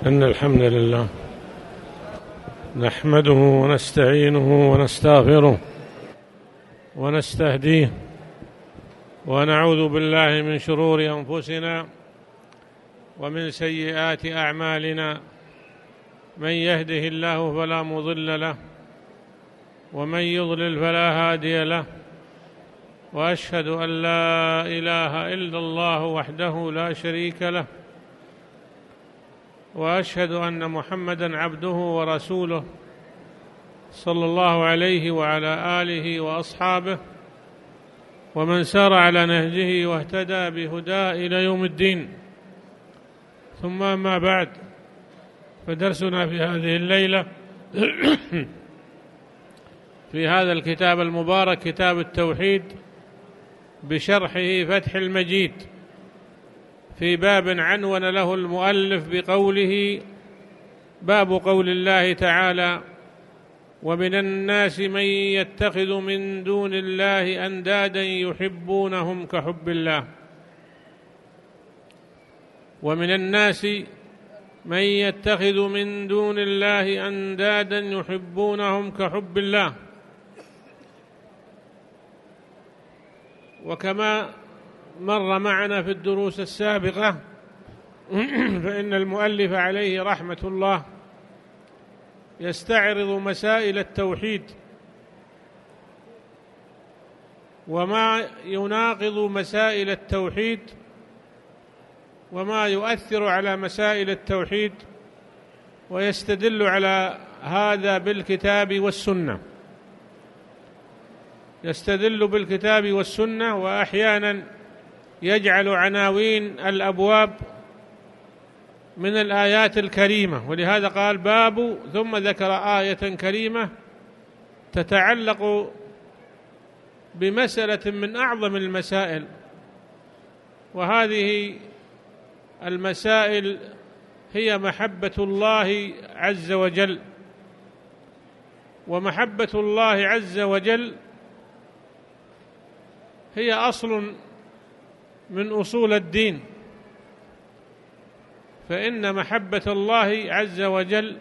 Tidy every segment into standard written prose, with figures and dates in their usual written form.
إن الحمد لله نحمده ونستعينه ونستغفره ونستهديه ونعوذ بالله من شرور أنفسنا ومن سيئات أعمالنا. من يهده الله فلا مضل له ومن يضلل فلا هادي له، وأشهد أن لا إله إلا الله وحده لا شريك له، وأشهد أن محمدًا عبده ورسوله صلى الله عليه وعلى آله وأصحابه ومن سار على نهجه واهتدى بهداه إلى يوم الدين. ثم أما بعد، فدرسنا في هذه الليلة في هذا الكتاب المبارك، كتاب التوحيد، بشرحه فتح المجيد، في باب عنون له المؤلف بقوله: باب قول الله تعالى: ومن الناس من يتخذ من دون الله أندادا يحبونهم كحب الله. ومن الناس من يتخذ من دون الله أندادا يحبونهم كحب الله. وكما مر معنا في الدروس السابقة فإن المؤلف عليه رحمة الله يستعرض مسائل التوحيد وما يناقض مسائل التوحيد وما يؤثر على مسائل التوحيد، ويستدل على هذا بالكتاب والسنة. يستدل بالكتاب والسنة، وأحيانا يجعل عناوين الأبواب من الآيات الكريمة، ولهذا قال باب، ثم ذكر آية كريمة تتعلق بمسألة من أعظم المسائل. وهذه المسائل هي محبة الله عز وجل. ومحبة الله عز وجل هي أصل من أصول الدين، فإن محبة الله عز وجل،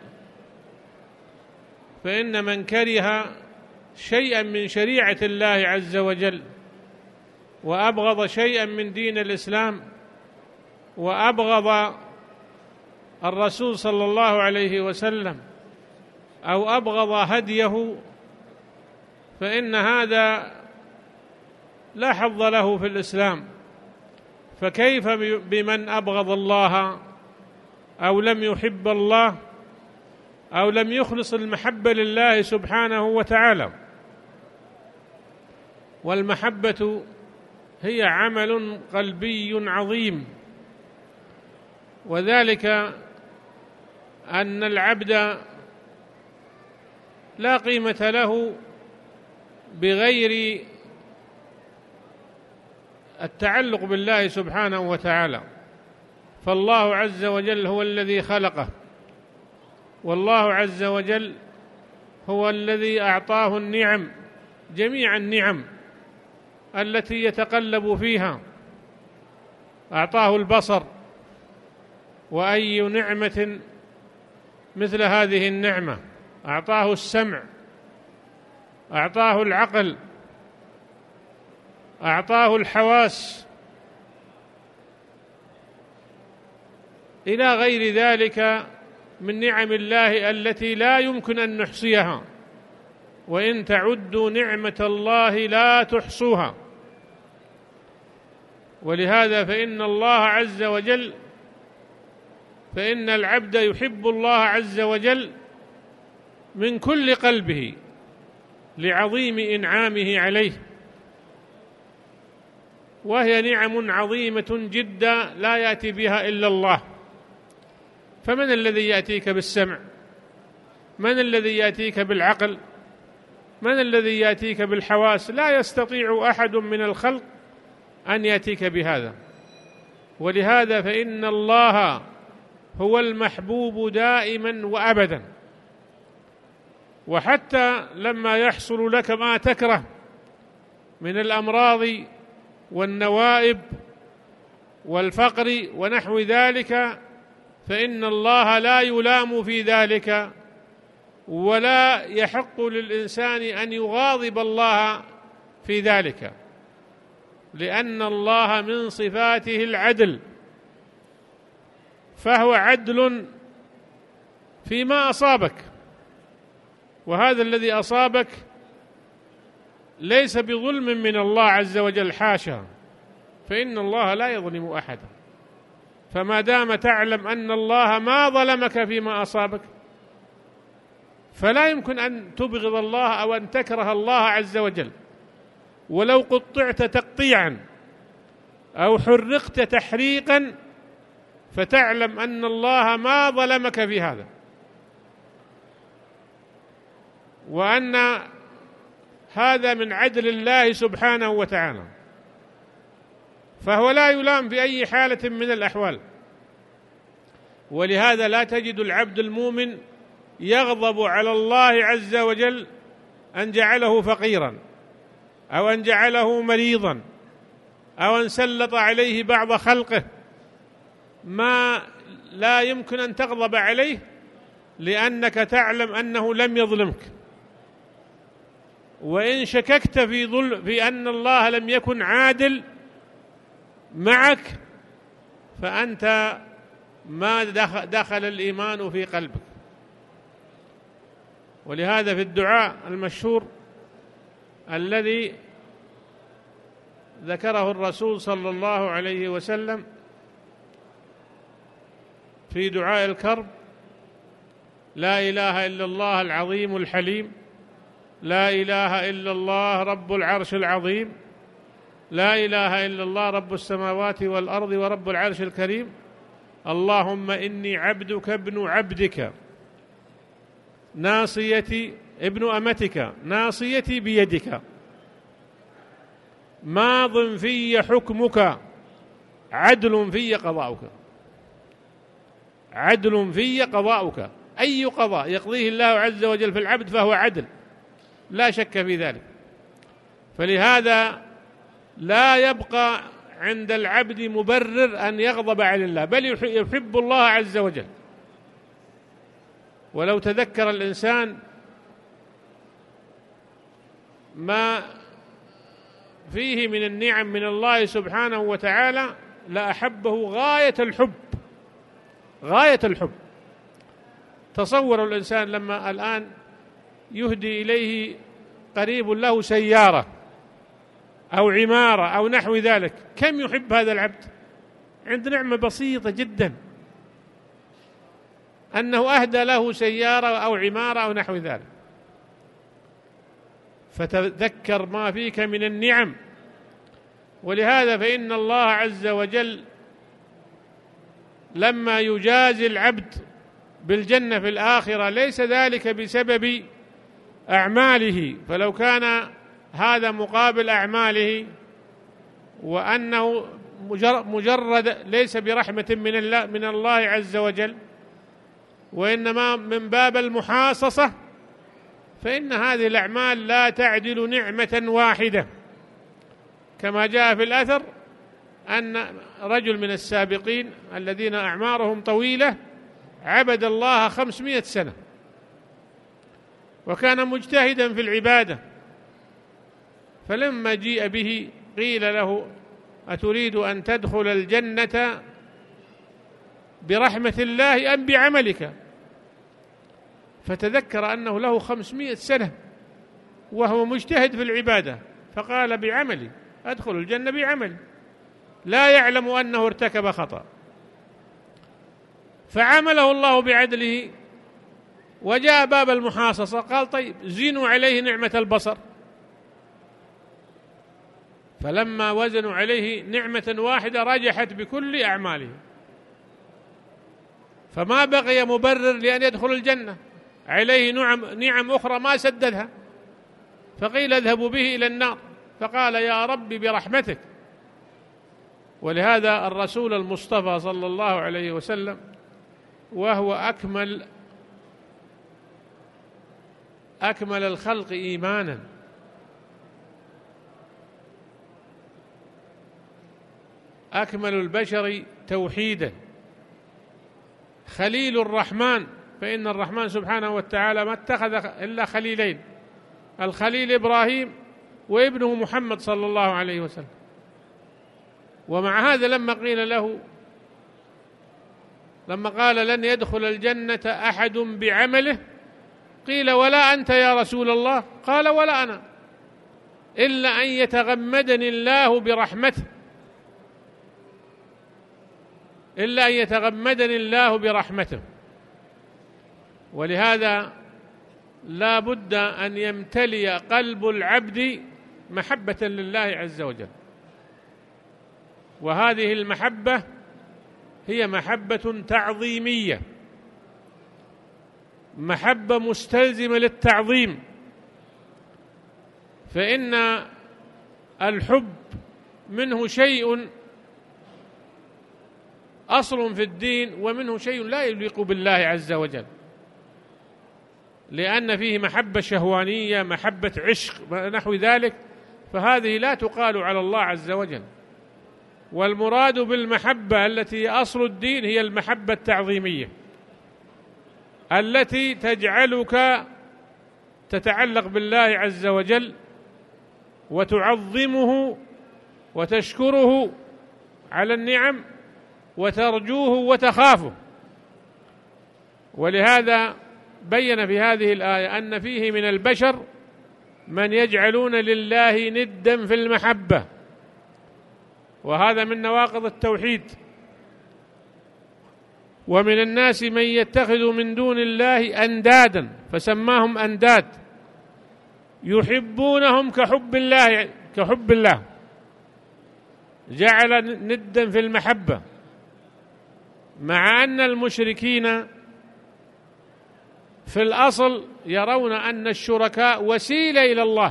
فإن من كره شيئا من شريعة الله عز وجل وأبغض شيئا من دين الإسلام وأبغض الرسول صلى الله عليه وسلم أو أبغض هديه، فإن هذا لا حظ له في الإسلام. فكيف بمن أبغض الله أو لم يحب الله أو لم يخلص المحبة لله سبحانه وتعالى؟ والمحبة هي عمل قلبي عظيم، وذلك أن العبد لا قيمة له بغير التعلق بالله سبحانه وتعالى. فالله عز وجل هو الذي خلقه، والله عز وجل هو الذي أعطاه النعم، جميع النعم التي يتقلب فيها. أعطاه البصر، وأي نعمة مثل هذه النعمة؟ أعطاه السمع، أعطاه العقل، أعطاه الحواس، إلى غير ذلك من نعم الله التي لا يمكن أن نحصيها، وإن تعدوا نعمة الله لا تحصوها. ولهذا فإن الله عز وجل، فإن العبد يحب الله عز وجل من كل قلبه لعظيم إنعامه عليه، وهي نعم عظيمة جدا لا يأتي بها إلا الله. فمن الذي يأتيك بالسمع؟ من الذي يأتيك بالعقل؟ من الذي يأتيك بالحواس؟ لا يستطيع أحد من الخلق أن يأتيك بهذا. ولهذا فإن الله هو المحبوب دائما وأبدا. وحتى لما يحصل لك ما تكره من الأمراض والنوائب والفقر ونحو ذلك، فإن الله لا يلام في ذلك، ولا يحق للإنسان أن يغاضب الله في ذلك، لأن الله من صفاته العدل، فهو عدل فيما أصابك، وهذا الذي أصابك ليس بظلم من الله عز وجل، حاشا، فإن الله لا يظلم أحدا. فما دام تعلم أن الله ما ظلمك فيما أصابك، فلا يمكن أن تبغض الله أو أن تكره الله عز وجل. ولو قطعت تقطيعا أو حرقت تحريقا، فتعلم أن الله ما ظلمك في هذا، وأن هذا من عدل الله سبحانه وتعالى، فهو لا يلام في أي حالة من الأحوال. ولهذا لا تجد العبد المؤمن يغضب على الله عز وجل أن جعله فقيرا، أو أن جعله مريضا، أو أن سلط عليه بعض خلقه، ما لا يمكن أن تغضب عليه، لأنك تعلم أنه لم يظلمك. وإن شككت في أن الله لم يكن عادل معك، فأنت ما دخل الإيمان في قلبك. ولهذا في الدعاء المشهور الذي ذكره الرسول صلى الله عليه وسلم في دعاء الكرب: لا إله إلا الله العظيم الحليم، لا إله إلا الله رب العرش العظيم، لا إله إلا الله رب السماوات والأرض ورب العرش الكريم، اللهم إني عبدك ابن عبدك، ناصيتي ابن أمتك، ناصيتي بيدك، ماض في حكمك، عدل في قضاؤك. عدل في قضاؤك، أي قضاء يقضيه الله عز وجل في العبد فهو عدل، لا شك في ذلك. فلهذا لا يبقى عند العبد مبرر أن يغضب على الله، بل يحب الله عز وجل. ولو تذكر الإنسان ما فيه من النعم من الله سبحانه وتعالى لأحبه غاية الحب، غاية الحب. تصوروا الإنسان لما الآن يهدي إليه قريب له سيارة أو عمارة أو نحو ذلك، كم يحب هذا العبد عند نعمة بسيطة جدا أنه أهدى له سيارة أو عمارة أو نحو ذلك. فتذكر ما فيك من النعم. ولهذا فإن الله عز وجل لما يجازي العبد بالجنة في الآخرة ليس ذلك بسبب أعماله، فلو كان هذا مقابل أعماله وأنه مجرد ليس برحمة من الله عز وجل، وإنما من باب المحاصصة، فإن هذه الأعمال لا تعدل نعمة واحدة. كما جاء في الأثر أن رجل من السابقين الذين أعمارهم طويلة عبد الله 500 سنة، وكان مجتهدا في العبادة، فلما جيء به قيل له: أتريد أن تدخل الجنة برحمة الله أم بعملك؟ فتذكر أنه له 500 سنة وهو مجتهد في العبادة، فقال: بعملي، أدخل الجنة بعملي، لا يعلم أنه ارتكب خطأ. فعمله الله بعدله وجاء باب المحاصصة، قال: طيب زينوا عليه نعمة البصر. فلما وزنوا عليه نعمة واحدة رجحت بكل أعماله، فما بقي مبرر لأن يدخل الجنة، عليه نعم أخرى ما سددها، فقيل: اذهبوا به إلى النار، فقال: يا رب برحمتك. ولهذا الرسول المصطفى صلى الله عليه وسلم وهو أكمل الخلق إيمانا، أكمل البشر توحيدا، خليل الرحمن، فإن الرحمن سبحانه وتعالى ما اتخذ إلا خليلين، الخليل إبراهيم وابنه محمد صلى الله عليه وسلم. ومع هذا لما قال لن يدخل الجنة أحد بعمله قيل ولا أنت يا رسول الله؟ قال ولا أنا، إلا أن يتغمدني الله برحمته، إلا أن يتغمدني الله برحمته. ولهذا لا بد أن يمتلئ قلب العبد محبة لله عز وجل، وهذه المحبة هي محبة تعظيمية، محبة مستلزمة للتعظيم، فإن الحب منه شيء أصل في الدين، ومنه شيء لا يليق بالله عز وجل، لأن فيه محبة شهوانية، محبة عشق نحو ذلك، فهذه لا تقال على الله عز وجل. والمراد بالمحبة التي أصل الدين هي المحبة التعظيمية التي تجعلك تتعلق بالله عز وجل وتعظمه وتشكره على النعم وترجوه وتخافه. ولهذا بين في هذه الآية أن فيه من البشر من يجعلون لله ندا في المحبة، وهذا من نواقض التوحيد. ومن الناس من يتخذ من دون الله أندادا فسماهم أنداد يحبونهم كحب الله، جعل ندا في المحبة، مع أن المشركين في الأصل يرون أن الشركاء وسيلة إلى الله،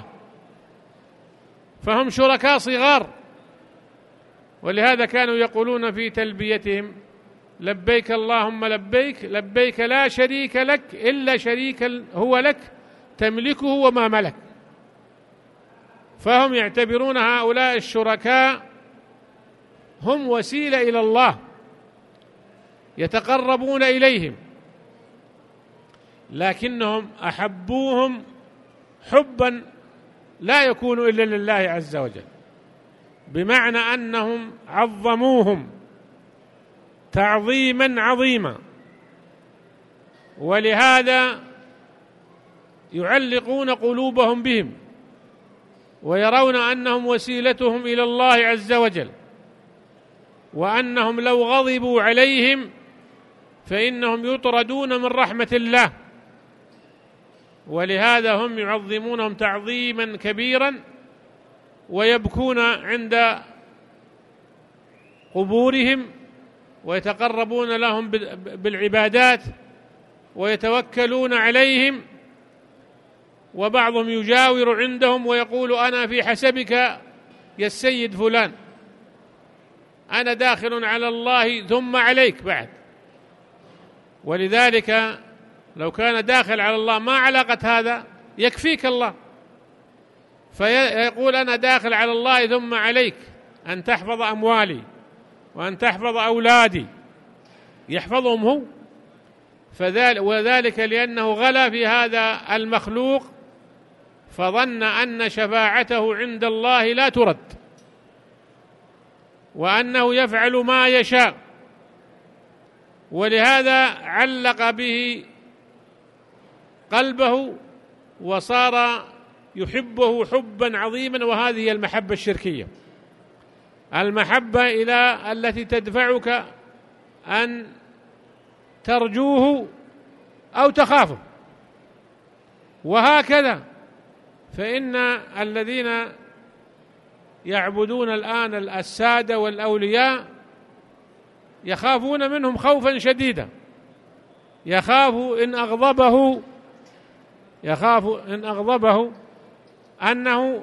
فهم شركاء صغار. ولهذا كانوا يقولون في تلبيتهم لبيك اللهم لبيك، لبيك لا شريك لك إلا شريك هو لك تملكه وما ملك. فهم يعتبرون هؤلاء الشركاء هم وسيلة إلى الله يتقربون إليهم، لكنهم أحبوهم حبا لا يكون إلا لله عز وجل، بمعنى أنهم عظموهم تعظيما عظيما، ولهذا يعلقون قلوبهم بهم ويرون أنهم وسيلتهم إلى الله عز وجل، وأنهم لو غضبوا عليهم فإنهم يطردون من رحمة الله. ولهذا هم يعظمونهم تعظيما كبيرا ويبكون عند قبورهم ويتقربون لهم بالعبادات ويتوكلون عليهم، وبعضهم يجاور عندهم ويقول أنا في حسبك يا السيد فلان، أنا داخل على الله ثم عليك بعد. ولذلك لو كان داخل على الله ما علاقة هذا، يكفيك الله، فيقول أنا داخل على الله ثم عليك أن تحفظ أموالي وأن تحفظ أولادي، يحفظهم هو. وذلك لأنه غلا في هذا المخلوق فظن أن شفاعته عند الله لا ترد، وأنه يفعل ما يشاء، ولهذا علق به قلبه وصار يحبه حبا عظيما. وهذه هي المحبة الشركية، المحبة إلى التي تدفعك أن ترجوه أو تخافه. وهكذا فإن الذين يعبدون الآن السادة والأولياء يخافون منهم خوفا شديدا، يخاف إن أغضبه أنه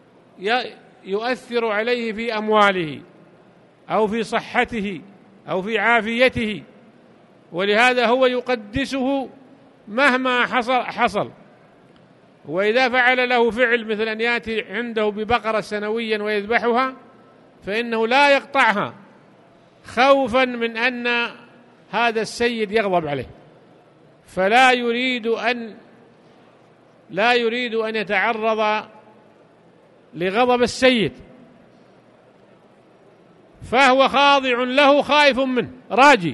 يؤثر عليه في أمواله أو في صحته أو في عافيته، ولهذا هو يقدسه مهما حصل. وإذا فعل له فعل مثل أن يأتي عنده ببقرة سنويا ويذبحها فإنه لا يقطعها خوفا من أن هذا السيد يغضب عليه، فلا يريد أن يتعرض لغضب السيد، فهو خاضع له خائف منه راجي.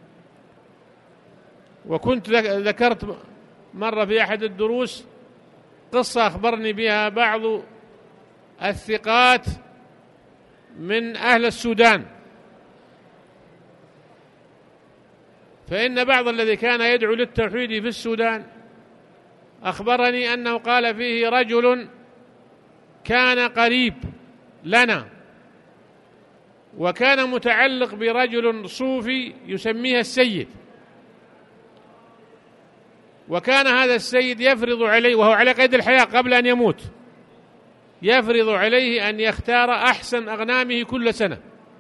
وكنت ذكرت مرة في أحد الدروس قصة أخبرني بها بعض الثقات من أهل السودان، فإن بعض الذي كان يدعو للتوحيد في السودان أخبرني أنه قال فيه رجل كان قريب لنا، وكان متعلق برجل صوفي يسميه السيد، وكان هذا السيد يفرض عليه وهو على قيد الحياة قبل أن يموت، يفرض عليه أن يختار أحسن أغنامه كل سنة،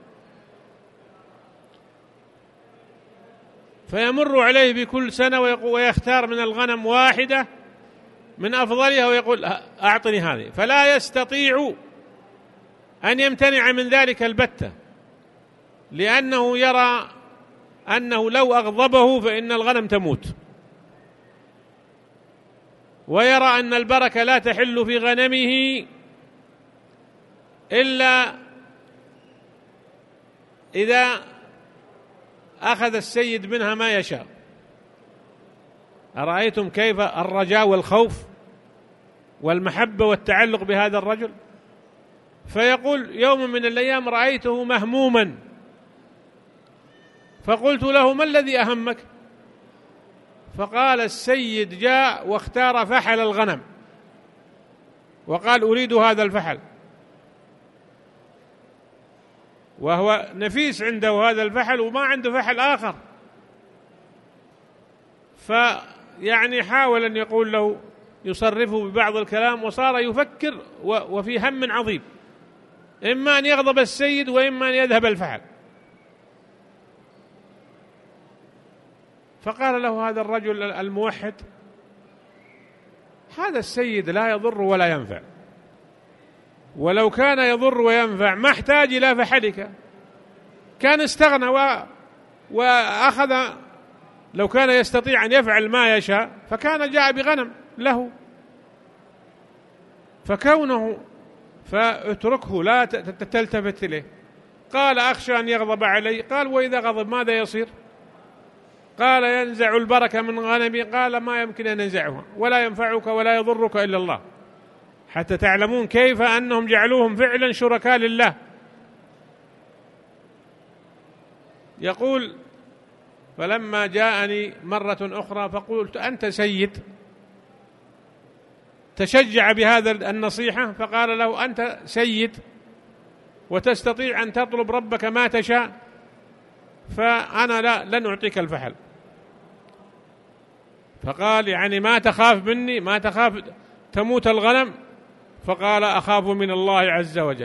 فيمر عليه بكل سنة ويختار من الغنم واحدة من أفضلها ويقول أعطني هذه، فلا يستطيع أن يمتنع من ذلك البتة، لأنه يرى أنه لو أغضبه فإن الغنم تموت، ويرى أن البركة لا تحل في غنمه إلا إذا أخذ السيد منها ما يشاء. أرأيتم كيف الرجاء والخوف والمحبة والتعلق بهذا الرجل؟ فيقول يوم من الأيام رأيته مهموما، فقلت له ما الذي أهمك؟ فقال السيد جاء واختار فحل الغنم وقال أريد هذا الفحل، وهو نفيس عنده هذا الفحل وما عنده فحل آخر، فيعني حاول أن يقول له يصرفه ببعض الكلام، وصار يفكر وفي هم عظيم، إما أن يغضب السيد وإما أن يذهب الفحل. فقال له هذا الرجل الموحد هذا السيد لا يضر ولا ينفع، ولو كان يضر وينفع ما احتاج إلى فحلك، كان استغنى وأخذ، لو كان يستطيع أن يفعل ما يشاء فكان جاء بغنم له، فكونه فاتركه لا تلتفت إليه. قال أخشى أن يغضب علي. قال وإذا غضب ماذا يصير؟ قال ينزع البركة من غنمي. قال ما يمكن أن ينزعها، ولا ينفعك ولا يضرك إلا الله، حتى تعلمون كيف أنهم جعلوهم فعلا شركاء لله. يقول فلما جاءني مرة أخرى فقلت أنت سيد، تشجع بهذا النصيحة، فقال له أنت سيد وتستطيع أن تطلب ربك ما تشاء، فأنا لن أعطيك الفحل. فقال يعني ما تخاف مني، ما تخاف تموت الغنم؟ فقال أخاف من الله عز وجل.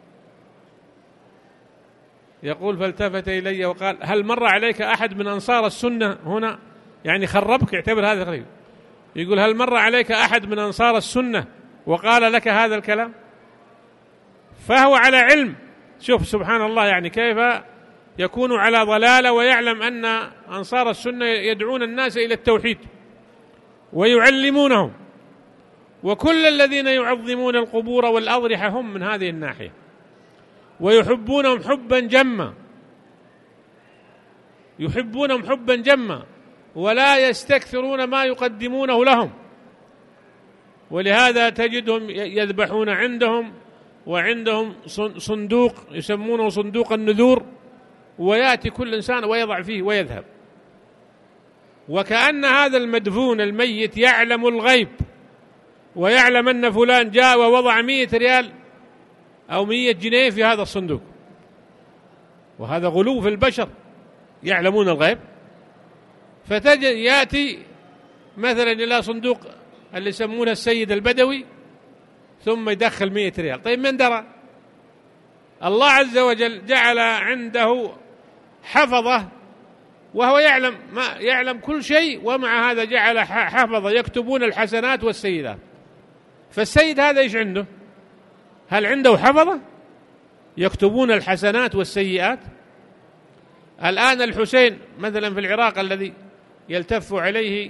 يقول فالتفت إلي وقال هل مر عليك أحد من أنصار السنة هنا؟ يعني خربك، اعتبر هذا غريب. يقول هل مر عليك أحد من أنصار السنة وقال لك هذا الكلام؟ فهو على علم. شوف سبحان الله، يعني كيف يكون على ضلالة ويعلم أن أنصار السنة يدعون الناس إلى التوحيد ويعلمونهم، وكل الذين يعظمون القبور والأضرحة هم من هذه الناحية، ويحبونهم حبا جما، يحبونهم حبا جما، ولا يستكثرون ما يقدمونه لهم. ولهذا تجدهم يذبحون عندهم، وعندهم صندوق يسمونه صندوق النذور، ويأتي كل إنسان ويضع فيه ويذهب، وكأن هذا المدفون الميت يعلم الغيب، ويعلم أن فلان جاء ووضع 100 ريال أو 100 جنيه في هذا الصندوق. وهذا غلو في البشر، يعلمون الغيب. فتجد يأتي مثلا إلى صندوق اللي يسمونه السيد البدوي ثم يدخل 100 ريال. طيب من درى؟ الله عز وجل جعل عنده حفظة، وهو يعلم كل شيء، ومع هذا جعل حفظة يكتبون الحسنات والسيئات. فالسيد هذا إيش عنده؟ هل عنده حفظة يكتبون الحسنات والسيئات؟ الآن الحسين مثلا في العراق الذي يلتف عليه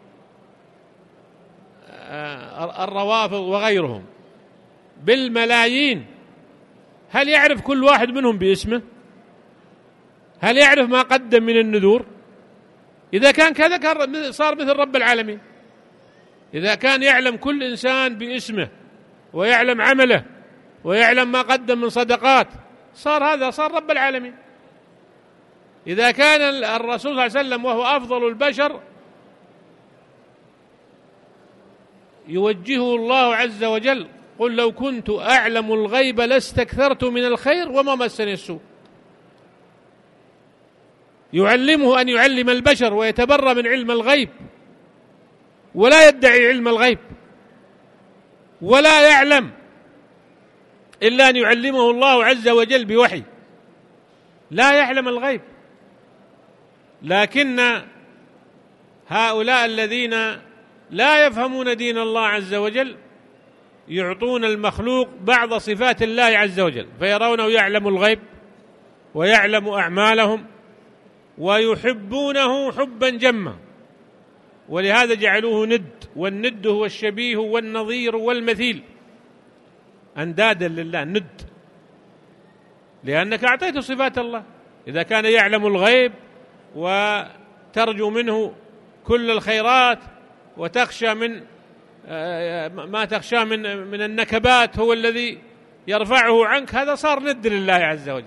الروافض وغيرهم بالملايين، هل يعرف كل واحد منهم باسمه؟ هل يعرف ما قدم من النذور؟ إذا كان كذا كان صار مثل رب العالمين. إذا كان يعلم كل إنسان باسمه ويعلم عمله ويعلم ما قدم من صدقات، صار رب العالمين. إذا كان الرسول صلى الله عليه وسلم وهو أفضل البشر يوجهه الله عز وجل: قل لو كنت أعلم الغيب لاستكثرت من الخير وما مسني السوء. يعلمه أن يعلم البشر ويتبرى من علم الغيب، ولا يدعي علم الغيب، ولا يعلم إلا أن يعلمه الله عز وجل بوحي، لا يعلم الغيب. لكن هؤلاء الذين لا يفهمون دين الله عز وجل يعطون المخلوق بعض صفات الله عز وجل، فيرونه يعلم الغيب ويعلم أعمالهم ويحبونه حبا جما، ولهذا جعلوه ند، والند هو الشبيه والنظير والمثيل، أندادا لله، ند، لأنك أعطيته صفات الله. إذا كان يعلم الغيب وترجو منه كل الخيرات وتخشى من ما تخشى من النكبات، هو الذي يرفعه عنك، هذا صار ند لله عز وجل.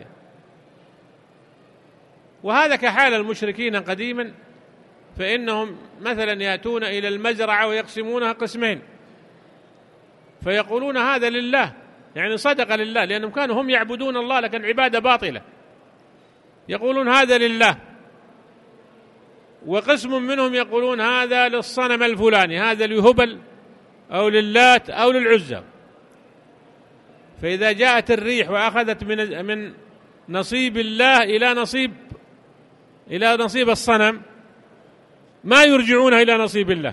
وهذا كحال المشركين قديما، فإنهم مثلا يأتون إلى المزرعة ويقسمونها قسمين، فيقولون هذا لله، يعني صدق لله، لأنهم كانوا هم يعبدون الله لكن عبادة باطلة، يقولون هذا لله. وقسم منهم يقولون هذا للصنم الفلاني، هذا لهبل أو للات أو للعزى. فإذا جاءت الريح وأخذت من نصيب الله إلى نصيب الصنم، ما يرجعونها إلى نصيب الله،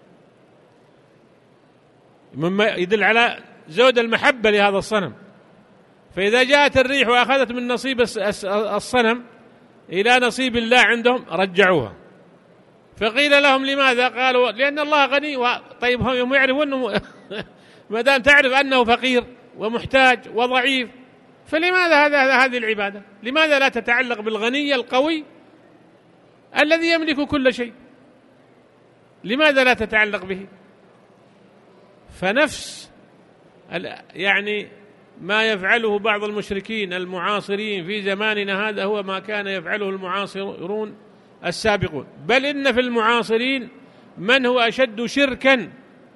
مما يدل على زود المحبة لهذا الصنم. فإذا جاءت الريح وأخذت من نصيب الصنم إلى نصيب الله عندهم رجعوها. فقيل لهم لماذا؟ قالوا لأن الله غني. طيب هم يعرفون ما دام تعرف أنه فقير ومحتاج وضعيف، فلماذا هذه العبادة؟ لماذا لا تتعلق بالغني القوي الذي يملك كل شيء؟ لماذا لا تتعلق به؟ فنفس يعني ما يفعله بعض المشركين المعاصرين في زماننا هذا هو ما كان يفعله المعاصرون السابقون، بل إن في المعاصرين من هو أشد شركا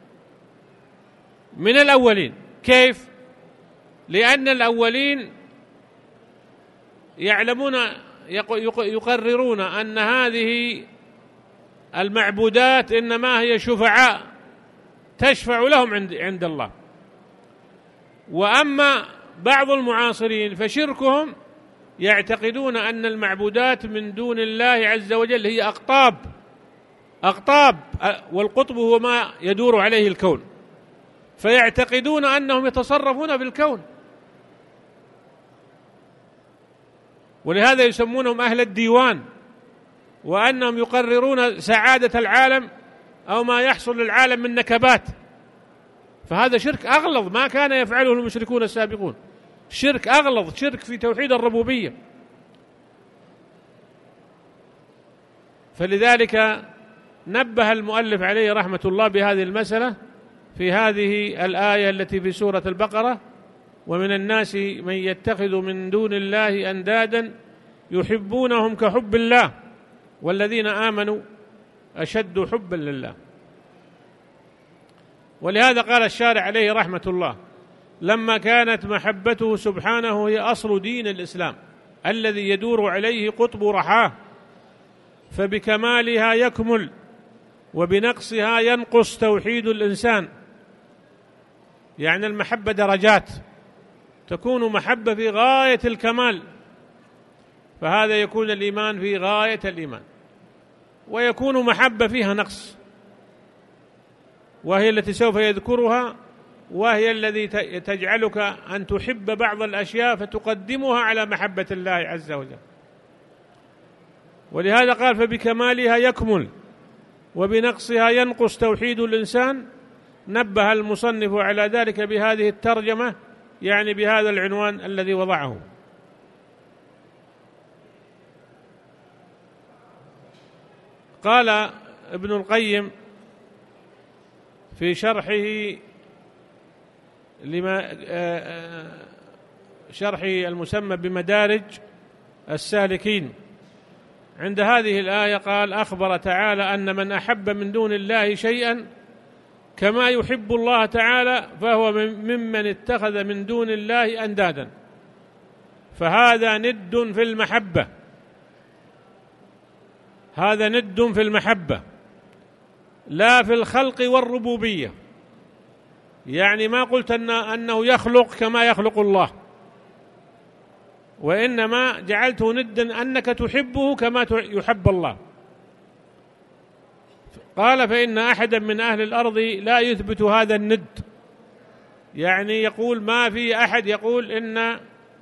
من الأولين. كيف؟ لأن الأولين يعلمون يقررون أن هذه المعبودات إنما هي شفعاء تشفع لهم عند الله. وأما بعض المعاصرين فشركهم يعتقدون أن المعبودات من دون الله عز وجل هي أقطاب، والقطب هو ما يدور عليه الكون، فيعتقدون أنهم يتصرفون في الكون، ولهذا يسمونهم أهل الديوان، وأنهم يقررون سعادة العالم أو ما يحصل للعالم من نكبات. فهذا شرك أغلظ ما كان يفعله المشركون السابقون، شرك أغلظ، شرك في توحيد الربوبية. فلذلك نبه المؤلف عليه رحمة الله بهذه المسألة في هذه الآية التي في سورة البقرة: ومن الناس من يتخذ من دون الله أندادا يحبونهم كحب الله والذين آمنوا أشد حبا لله. ولهذا قال الشارع عليه رحمة الله: لما كانت محبته سبحانه هي أصل دين الإسلام الذي يدور عليه قطب رحاه، فبكمالها يكمل وبنقصها ينقص توحيد الإنسان. يعني المحبة درجات، تكون محبة في غاية الكمال، فهذا يكون الإيمان في غاية الإيمان، ويكون محبة فيها نقص، وهي التي سوف يذكرها، وهي الذي تجعلك أن تحب بعض الأشياء فتقدمها على محبة الله عز وجل. ولهذا قال فبكمالها يكمل وبنقصها ينقص توحيد الإنسان. نبه المصنف على ذلك بهذه الترجمة، يعني بهذا العنوان الذي وضعه. قال ابن القيم في شرحه شرحه المسمى بمدارج السالكين عند هذه الآية، قال أخبر تعالى أن من أحب من دون الله شيئا كما يحب الله تعالى فهو ممن اتخذ من دون الله أندادا، فهذا ند في المحبة، هذا ند في المحبة لا في الخلق والربوبية. يعني ما قلت أنه يخلق كما يخلق الله، وإنما جعلته ندا أنك تحبه كما يحب الله. قال فإن أحدا من أهل الأرض لا يثبت هذا الند، يعني يقول ما في أحد يقول إن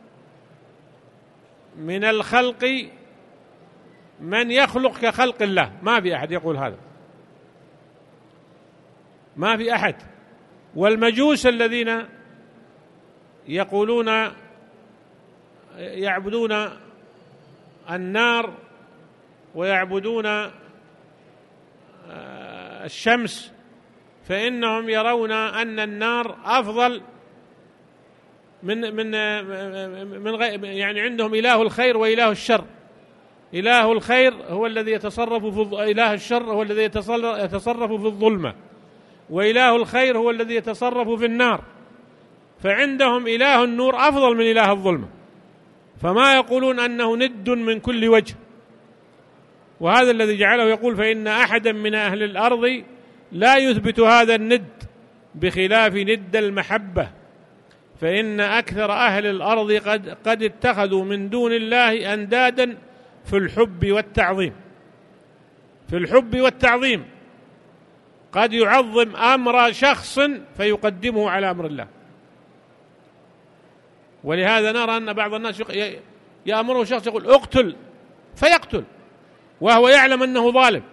من الخلق من يخلق كخلق الله، ما في أحد يقول هذا، ما في أحد. والمجوس الذين يقولون يعبدون النار ويعبدون الشمس، فإنهم يرون أن النار أفضل من يعني عندهم إله الخير وإله الشر. إله الخير هو الذي يتصرف في إله الشر هو الذي يتصرف في الظلمة، وإله الخير هو الذي يتصرف في النار، فعندهم إله النور أفضل من إله الظلمة، فما يقولون أنه ند من كل وجه. وهذا الذي جعله يقول فإن أحدا من أهل الأرض لا يثبت هذا الند بخلاف ند المحبة، فإن أكثر أهل الأرض قد اتخذوا من دون الله أندادا في الحب والتعظيم. في الحب والتعظيم قد يعظم أمر شخص فيقدمه على أمر الله. ولهذا نرى أن بعض الناس يأمره شخص يقول اقتل فيقتل وهو يعلم أنه ظالم،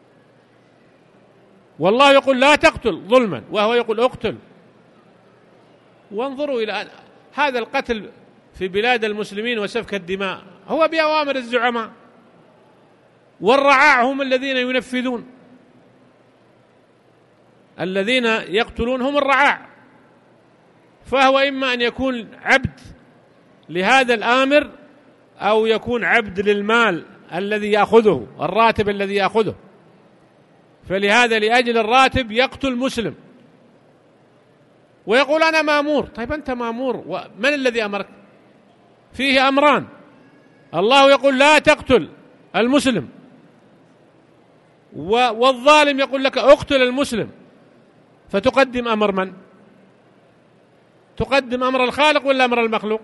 والله يقول لا تقتل ظلما وهو يقول اقتل. وانظروا إلى هذا القتل في بلاد المسلمين وسفك الدماء هو بأوامر الزعماء، والرعاع هم الذين ينفذون، الذين يقتلون هم الرعاع. فهو إما أن يكون عبد لهذا الآمر أو يكون عبد للمال الذي يأخذه، الراتب الذي يأخذه. فلهذا لأجل الراتب يقتل مسلم ويقول أنا مأمور. طيب أنت مأمور، ومن الذي أمرك؟ فيه أمران، الله يقول لا تقتل المسلم، والظالم يقول لك اقتل المسلم، فتقدم أمر من؟ تقدم أمر الخالق ولا أمر المخلوق؟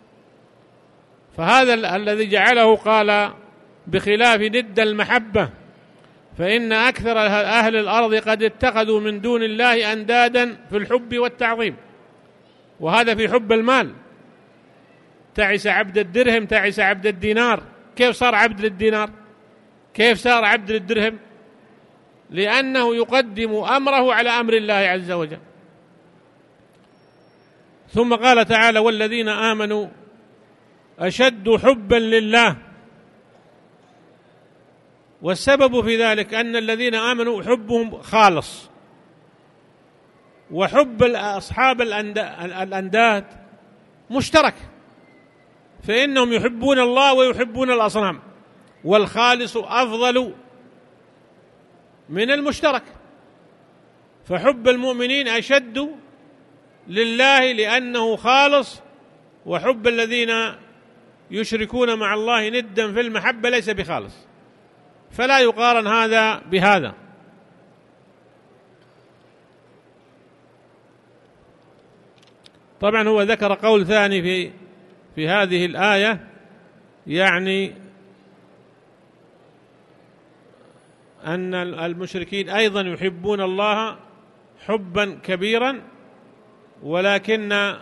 فهذا الذي جعله قال بخلاف ند المحبة، فإن أكثر أهل الأرض قد اتخذوا من دون الله أندادا في الحب والتعظيم. وهذا في حب المال، تعس عبد الدرهم تعس عبد الدينار. كيف صار عبد للدينار؟ كيف صار عبد للدرهم؟ لأنه يقدم أمره على أمر الله عز وجل. ثم قال تعالى والذين آمنوا أشد حبا لله. والسبب في ذلك أن الذين آمنوا حبهم خالص، وحب أصحاب الأنداد مشترك، فإنهم يحبون الله ويحبون الأصنام، والخالص أفضل من المشترك. فحب المؤمنين أشد لله لأنه خالص، وحب الذين يشركون مع الله ندا في المحبة ليس بخالص، فلا يقارن هذا بهذا. طبعا هو ذكر قول ثاني في هذه الآية، يعني أن المشركين أيضا يحبون الله حبا كبيرا، ولكن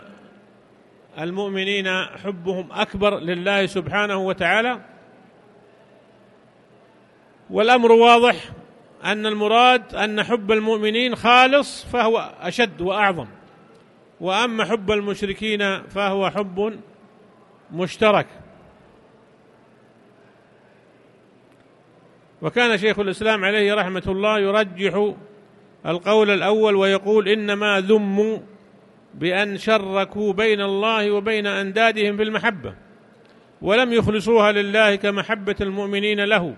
المؤمنين حبهم أكبر لله سبحانه وتعالى. والأمر واضح أن المراد أن حب المؤمنين خالص فهو أشد وأعظم، وأما حب المشركين فهو حب مشترك. وكان شيخ الإسلام عليه رحمة الله يرجح القول الأول ويقول إنما ذموا بأن شركوا بين الله وبين أندادهم في المحبة ولم يخلصوها لله كمحبة المؤمنين له.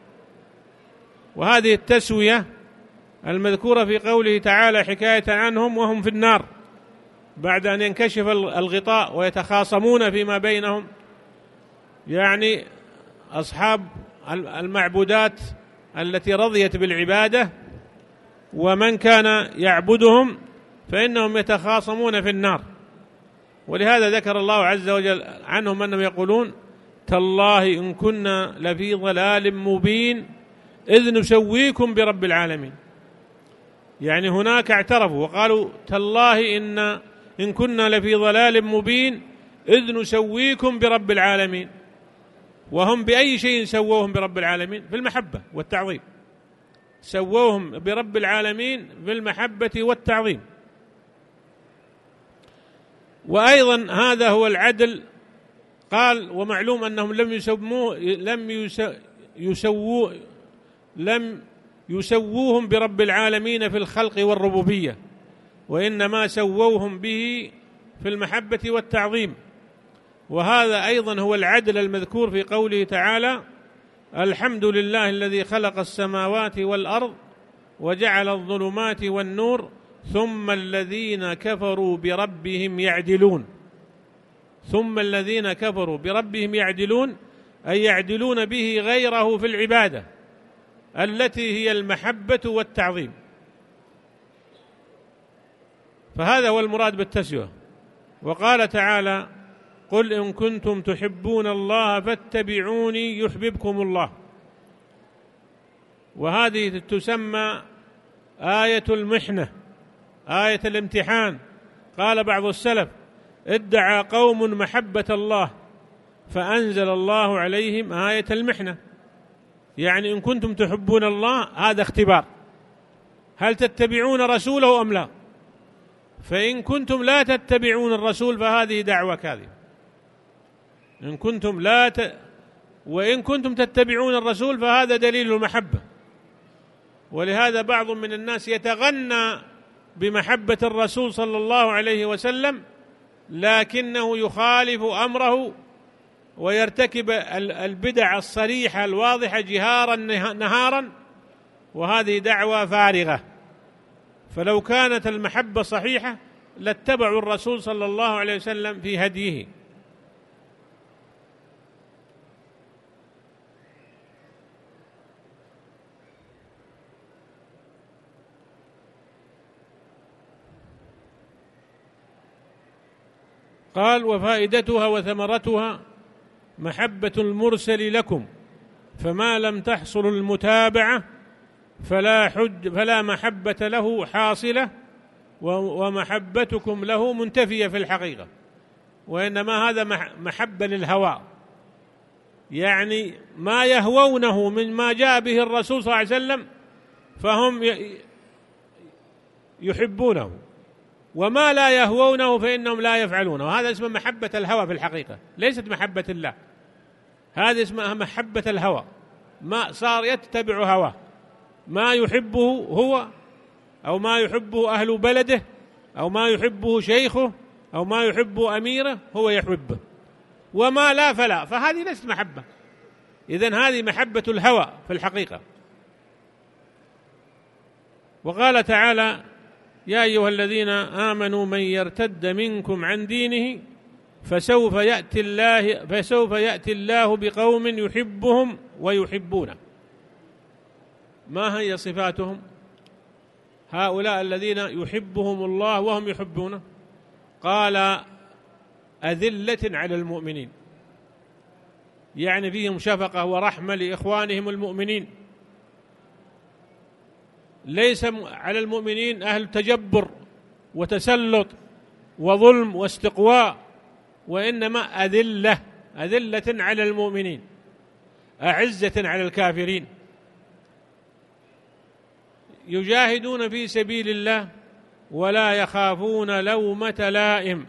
وهذه التسوية المذكورة في قوله تعالى حكاية عنهم وهم في النار بعد أن ينكشف الغطاء ويتخاصمون فيما بينهم، يعني أصحاب المعبودات التي رضيت بالعبادة ومن كان يعبدهم فإنهم يتخاصمون في النار. ولهذا ذكر الله عز وجل عنهم أنهم يقولون تالله إن كنا لفي ضلال مبين إذ نسويكم برب العالمين. يعني هناك اعترفوا وقالوا تالله إن كنا لفي ضلال مبين إذ نسويكم برب العالمين. وهم بأي شيء سووهم برب العالمين؟ بالمحبة والتعظيم، سووهم برب العالمين بالمحبة والتعظيم. وأيضا هذا هو العدل. قال ومعلوم أنهم لم يسووهم برب العالمين في الخلق والربوبية، وإنما سووهم به في المحبة والتعظيم. وهذا أيضا هو العدل المذكور في قوله تعالى الحمد لله الذي خلق السماوات والأرض وجعل الظلمات والنور ثم الذين كفروا بربهم يعدلون. ثم الذين كفروا بربهم يعدلون أي يعدلون به غيره في العبادة التي هي المحبة والتعظيم. فهذا هو المراد بالتسوية. وقال تعالى قل إن كنتم تحبون الله فاتبعوني يحببكم الله. وهذه تسمى آية المحنة، آية الامتحان. قال بعض السلف ادعى قوم محبة الله فأنزل الله عليهم آية المحنة. يعني إن كنتم تحبون الله هذا اختبار، هل تتبعون رسوله أم لا؟ فإن كنتم لا تتبعون الرسول فهذه دعوة كاذبة. وإن كنتم تتبعون الرسول فهذا دليل المحبة. ولهذا بعض من الناس يتغنى بمحبة الرسول صلى الله عليه وسلم لكنه يخالف أمره ويرتكب البدع الصريحة الواضحة جهارا نهارا، وهذه دعوة فارغة. فلو كانت المحبة صحيحة لاتبعوا الرسول صلى الله عليه وسلم في هديه. قال وفائدتها وثمرتها محبة المرسل لكم، فما لم تحصل المتابعة فلا محبة له حاصلة، ومحبتكم له منتفية في الحقيقة، وإنما هذا محبة للهوى، يعني ما يهوونه مما جاء به الرسول صلى الله عليه وسلم فهم يحبونه، وما لا يهوونه فإنهم لا يفعلونه. وهذا اسمه محبة الهوى في الحقيقة، ليست محبة الله. هذا اسمها محبة الهوى، ما صار يتبع هواه، ما يحبه هو أو ما يحبه أهل بلده أو ما يحبه شيخه أو ما يحبه أميره هو يحبه، وما لا فلا، فهذه ليست محبة. إذن هذه محبة الهوى في الحقيقة. وقال تعالى يا أيها الذين آمنوا من يرتد منكم عن دينه فسوف يأتي الله بقوم يحبهم ويحبونه. ما هي صفاتهم هؤلاء الذين يحبهم الله وهم يحبونه؟ قال أذلة على المؤمنين، يعني فيهم شفقة ورحمة لإخوانهم المؤمنين، ليس على المؤمنين أهل تجبر وتسلط وظلم واستقواء، وإنما أذلة على المؤمنين، أعزة على الكافرين. يجاهدون في سبيل الله ولا يخافون لومة لائم.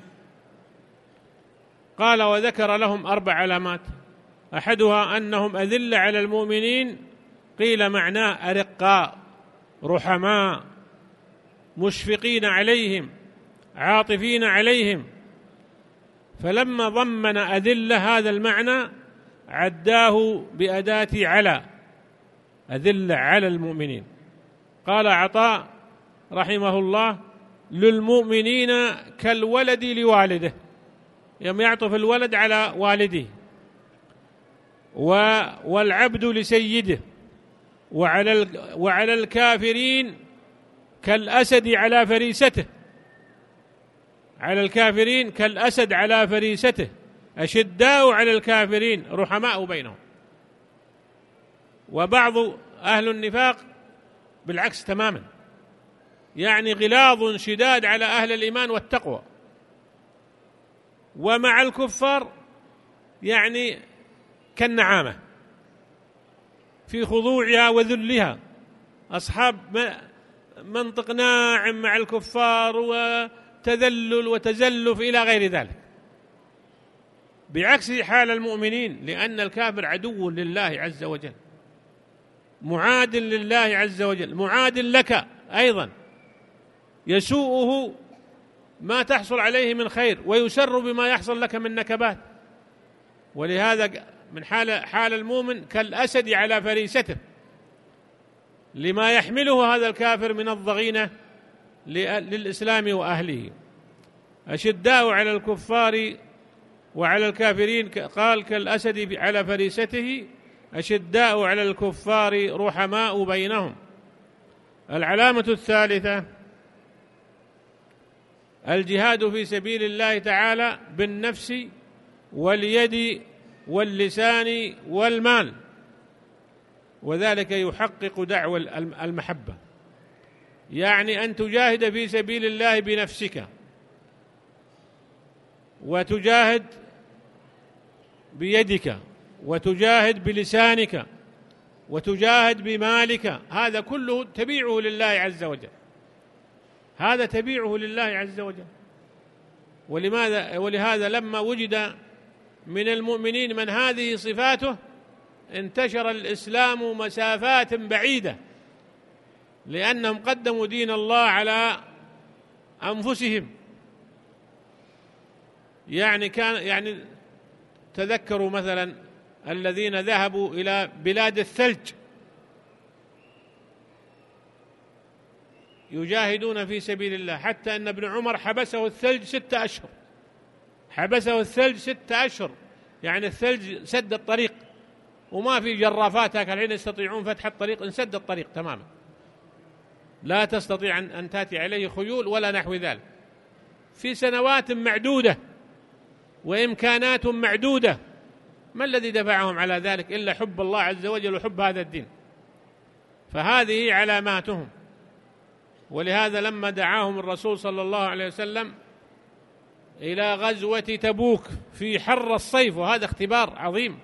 قال وذكر لهم 4 علامات، أحدها أنهم أذلة على المؤمنين، قيل معناه أرقاء رحماء مشفقين عليهم عاطفين عليهم، فلما ضمن أذلة هذا المعنى عداه بأداة على، أذلة على المؤمنين. قال عطاء رحمه الله للمؤمنين كالولد لوالده، يوم يعطف الولد على والده، والعبد لسيده، وعلى الكافرين كالأسد على فريسته، على الكافرين كالأسد على فريسته، أشداء على الكافرين رحماء بينهم. وبعض أهل النفاق بالعكس تماما، يعني غلاظ شداد على أهل الإيمان والتقوى، ومع الكفار يعني كالنعامة في خضوعها وذلها، أصحاب منطق ناعم مع الكفار وتذلل وتزلف إلى غير ذلك، بعكس حال المؤمنين، لأن الكافر عدو لله عز وجل، معاد لله عز وجل، معاد لك أيضا، يسوءه ما تحصل عليه من خير ويسر بما يحصل لك من نكبات. ولهذا من حال المؤمن كالأسد على فريسته، لما يحمله هذا الكافر من الضغينة للإسلام وأهله. أشداء على الكفار وعلى الكافرين، قال كالأسد على فريسته، أشداء على الكفار رحماء بينهم. العلامة الثالثة الجهاد في سبيل الله تعالى بالنفس واليد واللسان والمال، وذلك يحقق دعوى المحبة، يعني أن تجاهد في سبيل الله بنفسك، وتجاهد بيدك، وتجاهد بلسانك، وتجاهد بمالك، هذا كله تبيعه لله عز وجل، هذا تبيعه لله عز وجل. ولهذا لما وجد من المؤمنين من هذه صفاته انتشر الإسلام مسافات بعيدة، لأنهم قدموا دين الله على أنفسهم. يعني تذكروا مثلا الذين ذهبوا إلى بلاد الثلج يجاهدون في سبيل الله، حتى أن ابن عمر حبسه الثلج 6 أشهر، حبسه الثلج 6 أشهر، يعني الثلج سد الطريق، وما في جرافات هكذا الحين يستطيعون فتح الطريق، انسد الطريق تماما، لا تستطيع أن تأتي عليه خيول ولا نحو ذلك، في سنوات معدودة وإمكانات معدودة. ما الذي دفعهم على ذلك إلا حب الله عز وجل وحب هذا الدين، فهذه علاماتهم. ولهذا لما دعاهم الرسول صلى الله عليه وسلم إلى غزوة تبوك في حر الصيف، وهذا اختبار عظيم،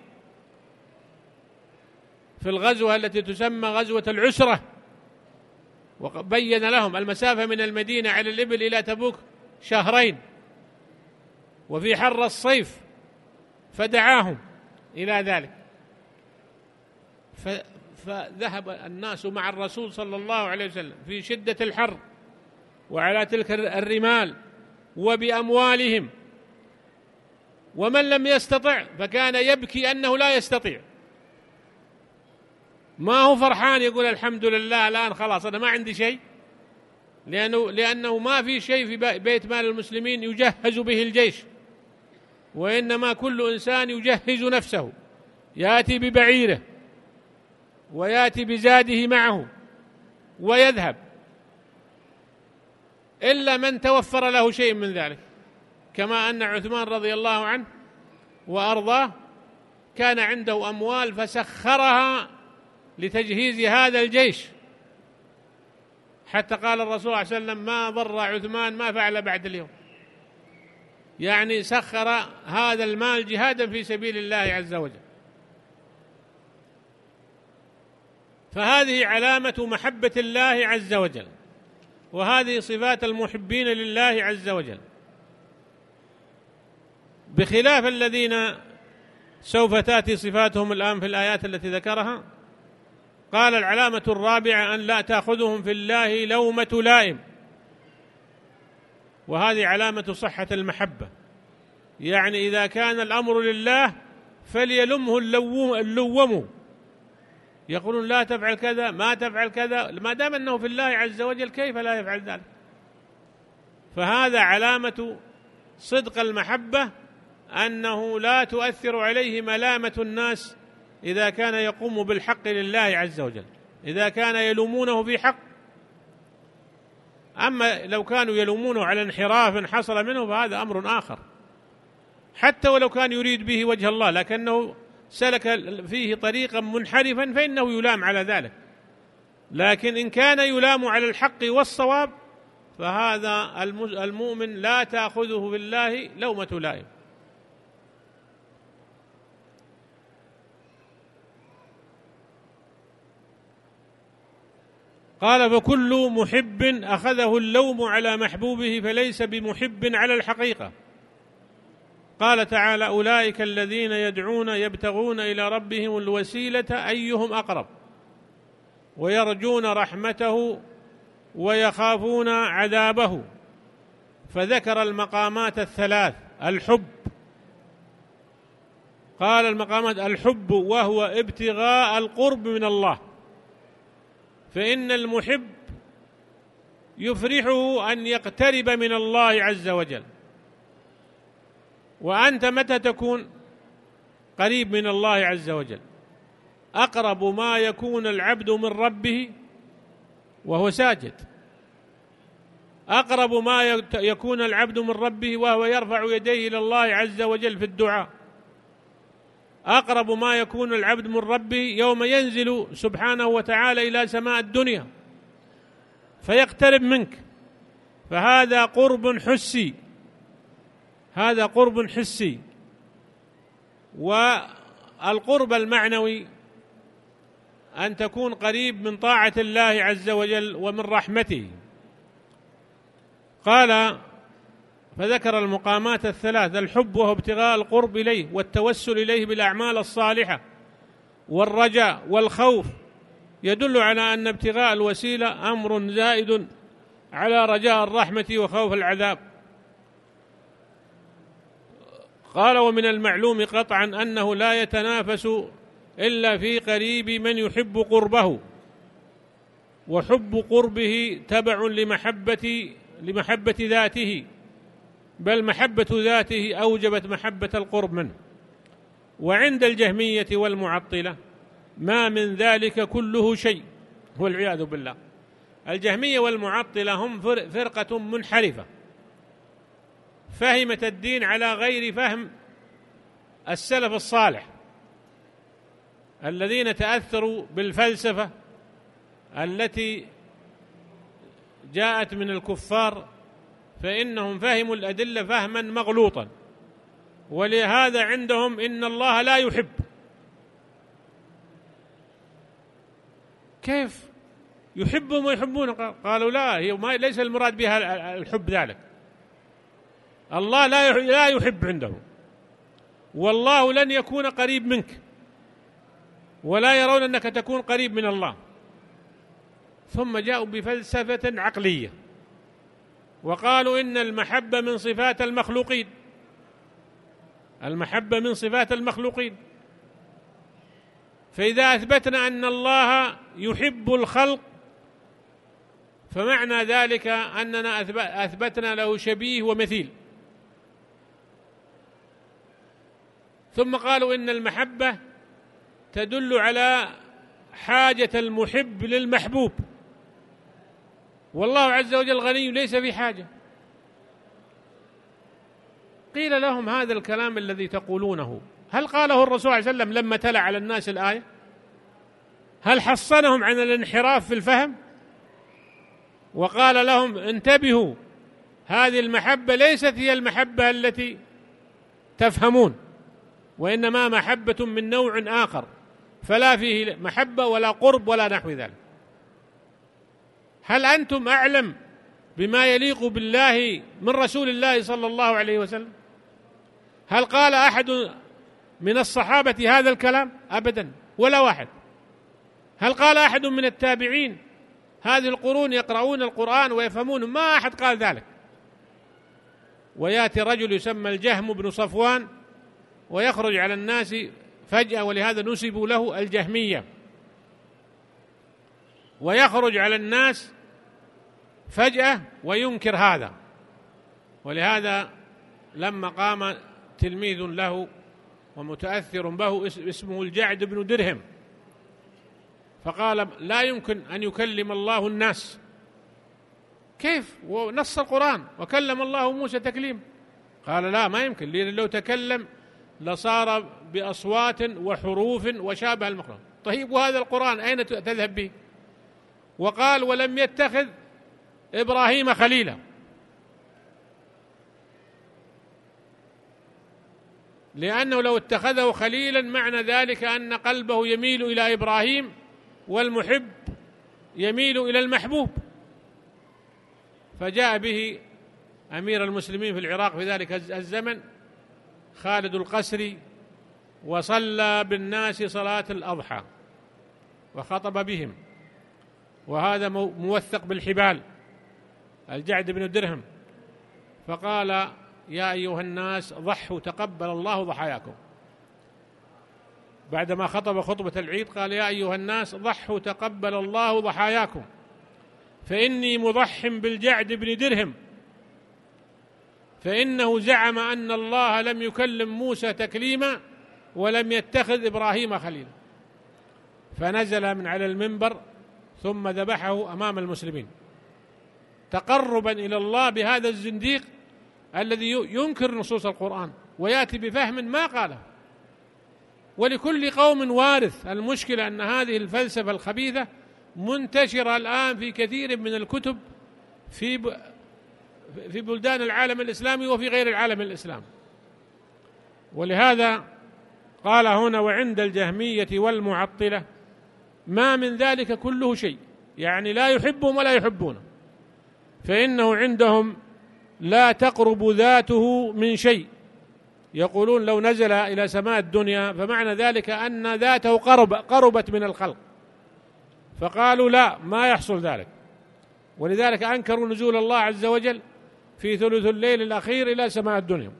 في الغزوة التي تسمى غزوة العسرة، وبين لهم المسافة من المدينة على الإبل إلى تبوك 2 شهر، وفي حر الصيف، فدعاهم إلى ذلك، فذهب الناس مع الرسول صلى الله عليه وسلم في شدة الحر وعلى تلك الرمال وبأموالهم، ومن لم يستطع فكان يبكي أنه لا يستطيع، ما هو فرحان يقول الحمد لله الآن خلاص أنا ما عندي شيء، لأنه ما في شيء في بيت مال المسلمين يجهز به الجيش، وإنما كل إنسان يجهز نفسه، يأتي ببعيره ويأتي بزاده معه ويذهب، إلا من توفر له شيء من ذلك، كما أن عثمان رضي الله عنه وأرضاه كان عنده أموال فسخرها لتجهيز هذا الجيش، حتى قال الرسول صلى الله عليه وسلم ما ضر عثمان ما فعل بعد اليوم، يعني سخر هذا المال جهادا في سبيل الله عز وجل. فهذه علامة محبة الله عز وجل، وهذه صفات المحبين لله عز وجل، بخلاف الذين سوف تأتي صفاتهم الآن في الآيات التي ذكرها. قال العلامة الرابعة أن لا تأخذهم في الله لومة لائم، وهذه علامة صحة المحبة، يعني إذا كان الأمر لله فليلمه اللوم، يقولون لا تفعل كذا، ما تفعل كذا، ما دام أنه في الله عز وجل كيف لا يفعل ذلك؟ فهذا علامة صدق المحبة، أنه لا تؤثر عليه ملامة الناس إذا كان يقوم بالحق لله عز وجل، إذا كان يلومونه في حق. أما لو كانوا يلومونه على انحراف حصل منه فهذا أمر آخر، حتى ولو كان يريد به وجه الله لكنه سلك فيه طريقا منحرفا فإنه يلام على ذلك. لكن إن كان يلام على الحق والصواب فهذا المؤمن لا تأخذه بالله لومة لائم. قال فكل محب أخذه اللوم على محبوبه فليس بمحب على الحقيقة. قال تعالى أولئك الذين يدعون يبتغون إلى ربهم الوسيلة أيهم أقرب ويرجون رحمته ويخافون عذابه، فذكر المقامات الثلاث. الحب، قال المقامات الحب وهو ابتغاء القرب من الله، فإن المحب يفرحه أن يقترب من الله عز وجل. وأنت متى تكون قريب من الله عز وجل؟ أقرب ما يكون العبد من ربه وهو ساجد، أقرب ما يكون العبد من ربه وهو يرفع يديه إلى الله عز وجل في الدعاء، أقرب ما يكون العبد من ربه يوم ينزل سبحانه وتعالى إلى سماء الدنيا فيقترب منك، فهذا قرب حسي، هذا قرب حسي. والقرب المعنوي أن تكون قريب من طاعة الله عز وجل ومن رحمته. قال فذكر المقامات الثلاث: الحب وهو ابتغاء القرب إليه والتوسل إليه بالأعمال الصالحة، والرجاء والخوف، يدل على أن ابتغاء الوسيلة أمر زائد على رجاء الرحمة وخوف العذاب. قال ومن المعلوم قطعا أنه لا يتنافس إلا في قريب من يحب قربه، وحب قربه تبع لمحبة ذاته، بل محبة ذاته أوجبت محبة القرب منه. وعند الجهمية والمعطلة ما من ذلك كله شيء، والعياذ بالله. الجهمية والمعطلة هم فرقة منحرفة فهمت الدين على غير فهم السلف الصالح الذين تأثروا بالفلسفة التي جاءت من الكفار، فإنهم فهموا الأدلة فهما مغلوطا، ولهذا عندهم إن الله لا يحب. كيف يحبهم ويحبون؟ قالوا لا، هي ليس المراد بها الحب ذلك، الله لا يحب عنده، والله لن يكون قريب منك، ولا يرون أنك تكون قريب من الله. ثم جاءوا بفلسفة عقلية وقالوا إن المحبة من صفات المخلوقين، المحبة من صفات المخلوقين، فإذا أثبتنا أن الله يحب الخلق فمعنى ذلك أننا أثبتنا له شبيه ومثيل. ثم قالوا إن المحبة تدل على حاجة المحب للمحبوب، والله عز وجل غني ليس في حاجة. قيل لهم هذا الكلام الذي تقولونه هل قاله الرسول صلى الله عليه وسلم لما تلا على الناس الآية؟ هل حصنهم عن الانحراف في الفهم وقال لهم انتبهوا، هذه المحبة ليست هي المحبة التي تفهمون، وإنما محبة من نوع آخر فلا فيه محبة ولا قرب ولا نحو ذلك. هل أنتم أعلم بما يليق بالله من رسول الله صلى الله عليه وسلم؟ هل قال أحد من الصحابة هذا الكلام؟ أبدا، ولا واحد. هل قال أحد من التابعين هذه القرون يقرؤون القرآن ويفهمون؟ ما أحد قال ذلك. ويأتي رجل يسمى الجهم بن صفوان ويخرج على الناس فجأة، ولهذا نسبوا له الجهمية، ويخرج على الناس فجأة وينكر هذا. ولهذا لما قام تلميذ له ومتأثر به اسمه الجعد بن درهم فقال: لا يمكن أن يكلم الله الناس. كيف؟ ونص القرآن وكلم الله موسى تكليم. قال: لا، ما يمكن، لأن لو تكلم لصار بأصوات وحروف وشابه المخلوق. طيب، وهذا القرآن أين تذهب به؟ وقال: ولم يتخذ إبراهيم خليلا. لأنه لو اتخذه خليلا معنى ذلك أن قلبه يميل إلى إبراهيم، والمحب يميل إلى المحبوب. فجاء به أمير المسلمين في العراق في ذلك الزمن خالد القسري، وصلى بالناس صلاة الأضحى وخطب بهم، وهذا موثق بالحبال، الجعد بن درهم، فقال: يا أيها الناس ضحوا تقبل الله ضحاياكم. بعدما خطب خطبة العيد قال: يا أيها الناس ضحوا تقبل الله ضحاياكم، فإني مضح بالجعد بن درهم، فإنه زعم أن الله لم يكلم موسى تكليما ولم يتخذ إبراهيم خليلا. فنزل من على المنبر ثم ذبحه أمام المسلمين تقربا إلى الله بهذا الزنديق الذي ينكر نصوص القرآن ويأتي بفهم ما قاله. ولكل قوم وارث. المشكلة أن هذه الفلسفة الخبيثة منتشرة الآن في كثير من الكتب في بلدان العالم الإسلامي وفي غير العالم الإسلامي. ولهذا قال هنا: وعند الجهمية والمعطلة ما من ذلك كله شيء، يعني لا يحبهم ولا يحبونه، فإنه عندهم لا تقرب ذاته من شيء. يقولون لو نزل إلى سماء الدنيا فمعنى ذلك أن ذاته قربت من الخلق، فقالوا لا، ما يحصل ذلك. ولذلك أنكروا نزول الله عز وجل في ثلث الليل الأخير إلى سماء الدنيا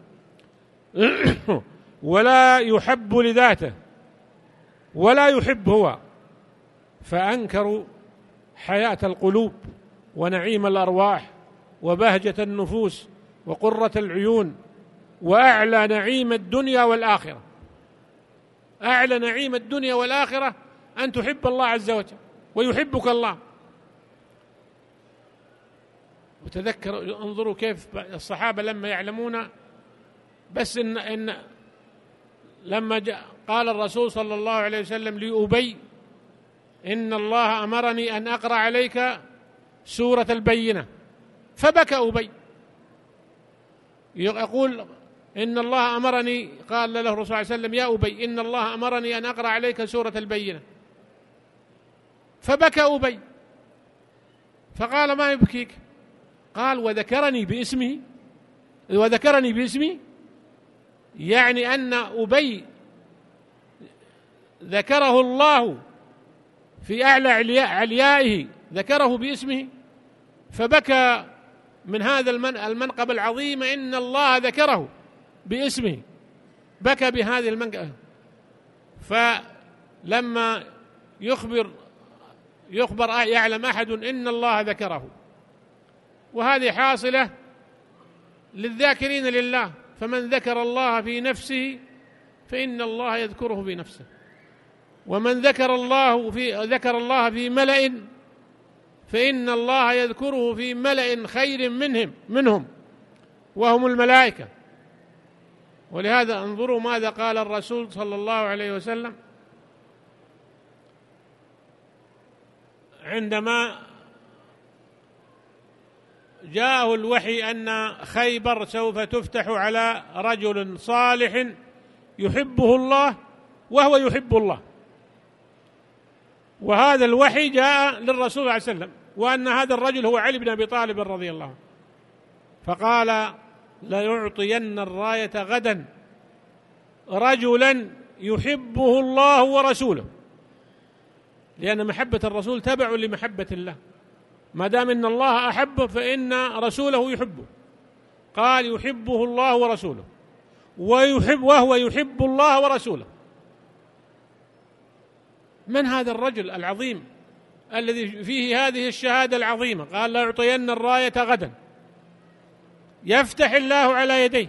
ولا يحب لذاته ولا يحب هو، فأنكروا حياة القلوب ونعيم الأرواح وبهجة النفوس وقرة العيون وأعلى نعيم الدنيا والآخرة. أعلى نعيم الدنيا والآخرة أن تحب الله عز وجل ويحبك الله. وتذكر، انظروا كيف الصحابة لما يعلمون، بس إن لما قال الرسول صلى الله عليه وسلم لأبي: إن الله أمرني أن أقرأ عليك سورة البينة، فبكى أبي يقول: إن الله أمرني، قال له الرسول صلى الله عليه وسلم: يا أبي إن الله أمرني أن أقرأ عليك سورة البينة، فبكى أبي. فقال: ما يبكيك؟ قال: وذكرني باسمه، يعني أن أبي ذكره الله في أعلى عليائه، ذكره باسمه، فبكى من هذا المنقب العظيم إن الله ذكره باسمه، بكى بهذه المنقبة. فلما يخبر يعلم أحد إن الله ذكره، وهذه حاصلة للذاكرين لله، فمن ذكر الله في نفسه فإن الله يذكره في نفسه، ومن ذكر الله في ملأ فإن الله يذكره في ملأ خير منهم وهم الملائكة. ولهذا انظروا ماذا قال الرسول صلى الله عليه وسلم عندما جاءه الوحي أن خيبر سوف تفتح على رجل صالح يحبه الله وهو يحب الله. وهذا الوحي جاء للرسول صلى الله عليه وسلم، وأن هذا الرجل هو علي بن أبي طالب رضي الله عنه. فقال: ليعطين الراية غدا رجلا يحبه الله ورسوله، لأن محبة الرسول تبع لمحبة الله، ما دام إن الله أحبه فإن رسوله يحبه. قال: يحبه الله ورسوله، وهو يحب الله ورسوله. من هذا الرجل العظيم الذي فيه هذه الشهادة العظيمة؟ قال: لا يعطين الراية غدا، يفتح الله على يديه،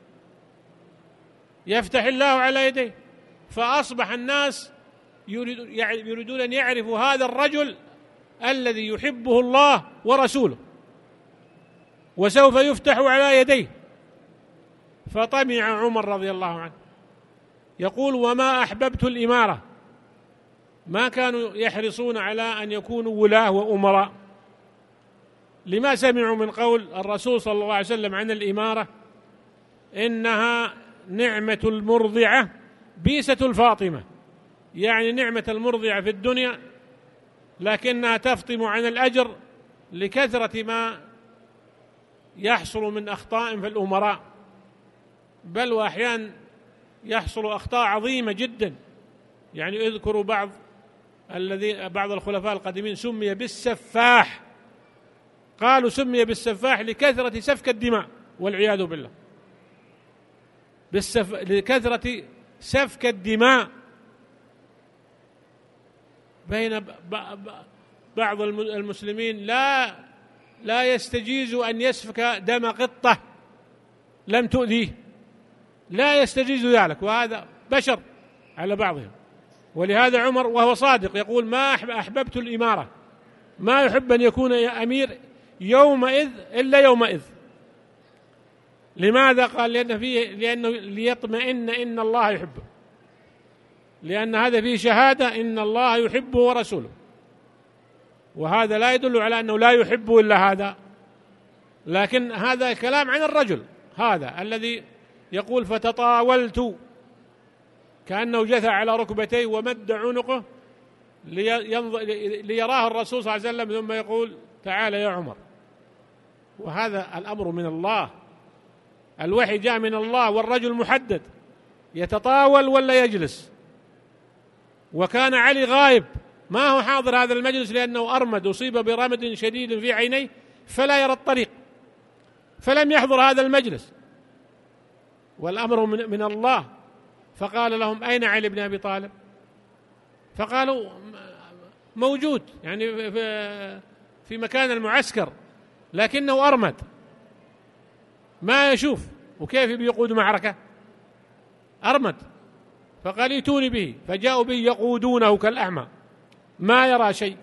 يفتح الله على يديه. فأصبح الناس يريدون أن يعرفوا هذا الرجل الذي يحبه الله ورسوله، وسوف يفتح على يديه. فطمع عمر رضي الله عنه، يقول: وما أحببت الإمارة. ما كانوا يحرصون على أن يكونوا ولاة وأمراء، لما سمعوا من قول الرسول صلى الله عليه وسلم عن الإمارة: إنها نعمة المرضعة بيسة الفاطمة، يعني نعمة المرضعة في الدنيا، لكنها تفطم عن الأجر لكثرة ما يحصل من أخطاء في الأمراء، بل وأحيانا يحصل أخطاء عظيمة جدا. يعني اذكروا بعض الخلفاء القديمين سمي بالسفاح، قالوا سمي بالسفاح لكثرة سفك الدماء والعياذ بالله، لكثرة سفك الدماء بين بعض المسلمين. لا يستجيز أن يسفك دم قطة لم تؤذيه، لا يستجيز ذلك، وهذا بشر على بعضهم. ولهذا عمر وهو صادق يقول: ما أحببت الإمارة، ما يحب أن يكون أمير يومئذ إلا يومئذ. لماذا؟ قال: لأنه ليطمئن إن الله يحبه، لأن هذا فيه شهادة إن الله يحبه ورسوله، وهذا لا يدل على أنه لا يحبه إلا هذا، لكن هذا كلام عن الرجل هذا الذي يقول: فتطاولت، كأنه جثى على ركبتيه ومد عنقه ليراه الرسول صلى الله عليه وسلم، ثم يقول: تعال يا عمر. وهذا الأمر من الله، الوحي جاء من الله، والرجل محدد يتطاول ولا يجلس. وكان علي غائب، ما هو حاضر هذا المجلس، لأنه أرمد، أصيب برمد شديد في عينيه فلا يرى الطريق، فلم يحضر هذا المجلس، والأمر من الله. فقال لهم: أين علي بن أبي طالب؟ فقالوا: موجود، يعني في مكان المعسكر، لكنه أرمد ما يشوف، وكيف بيقود معركة؟ أرمد. فقال: ائتوني به. فجاءوا به يقودونه كالأعمى ما يرى شيء.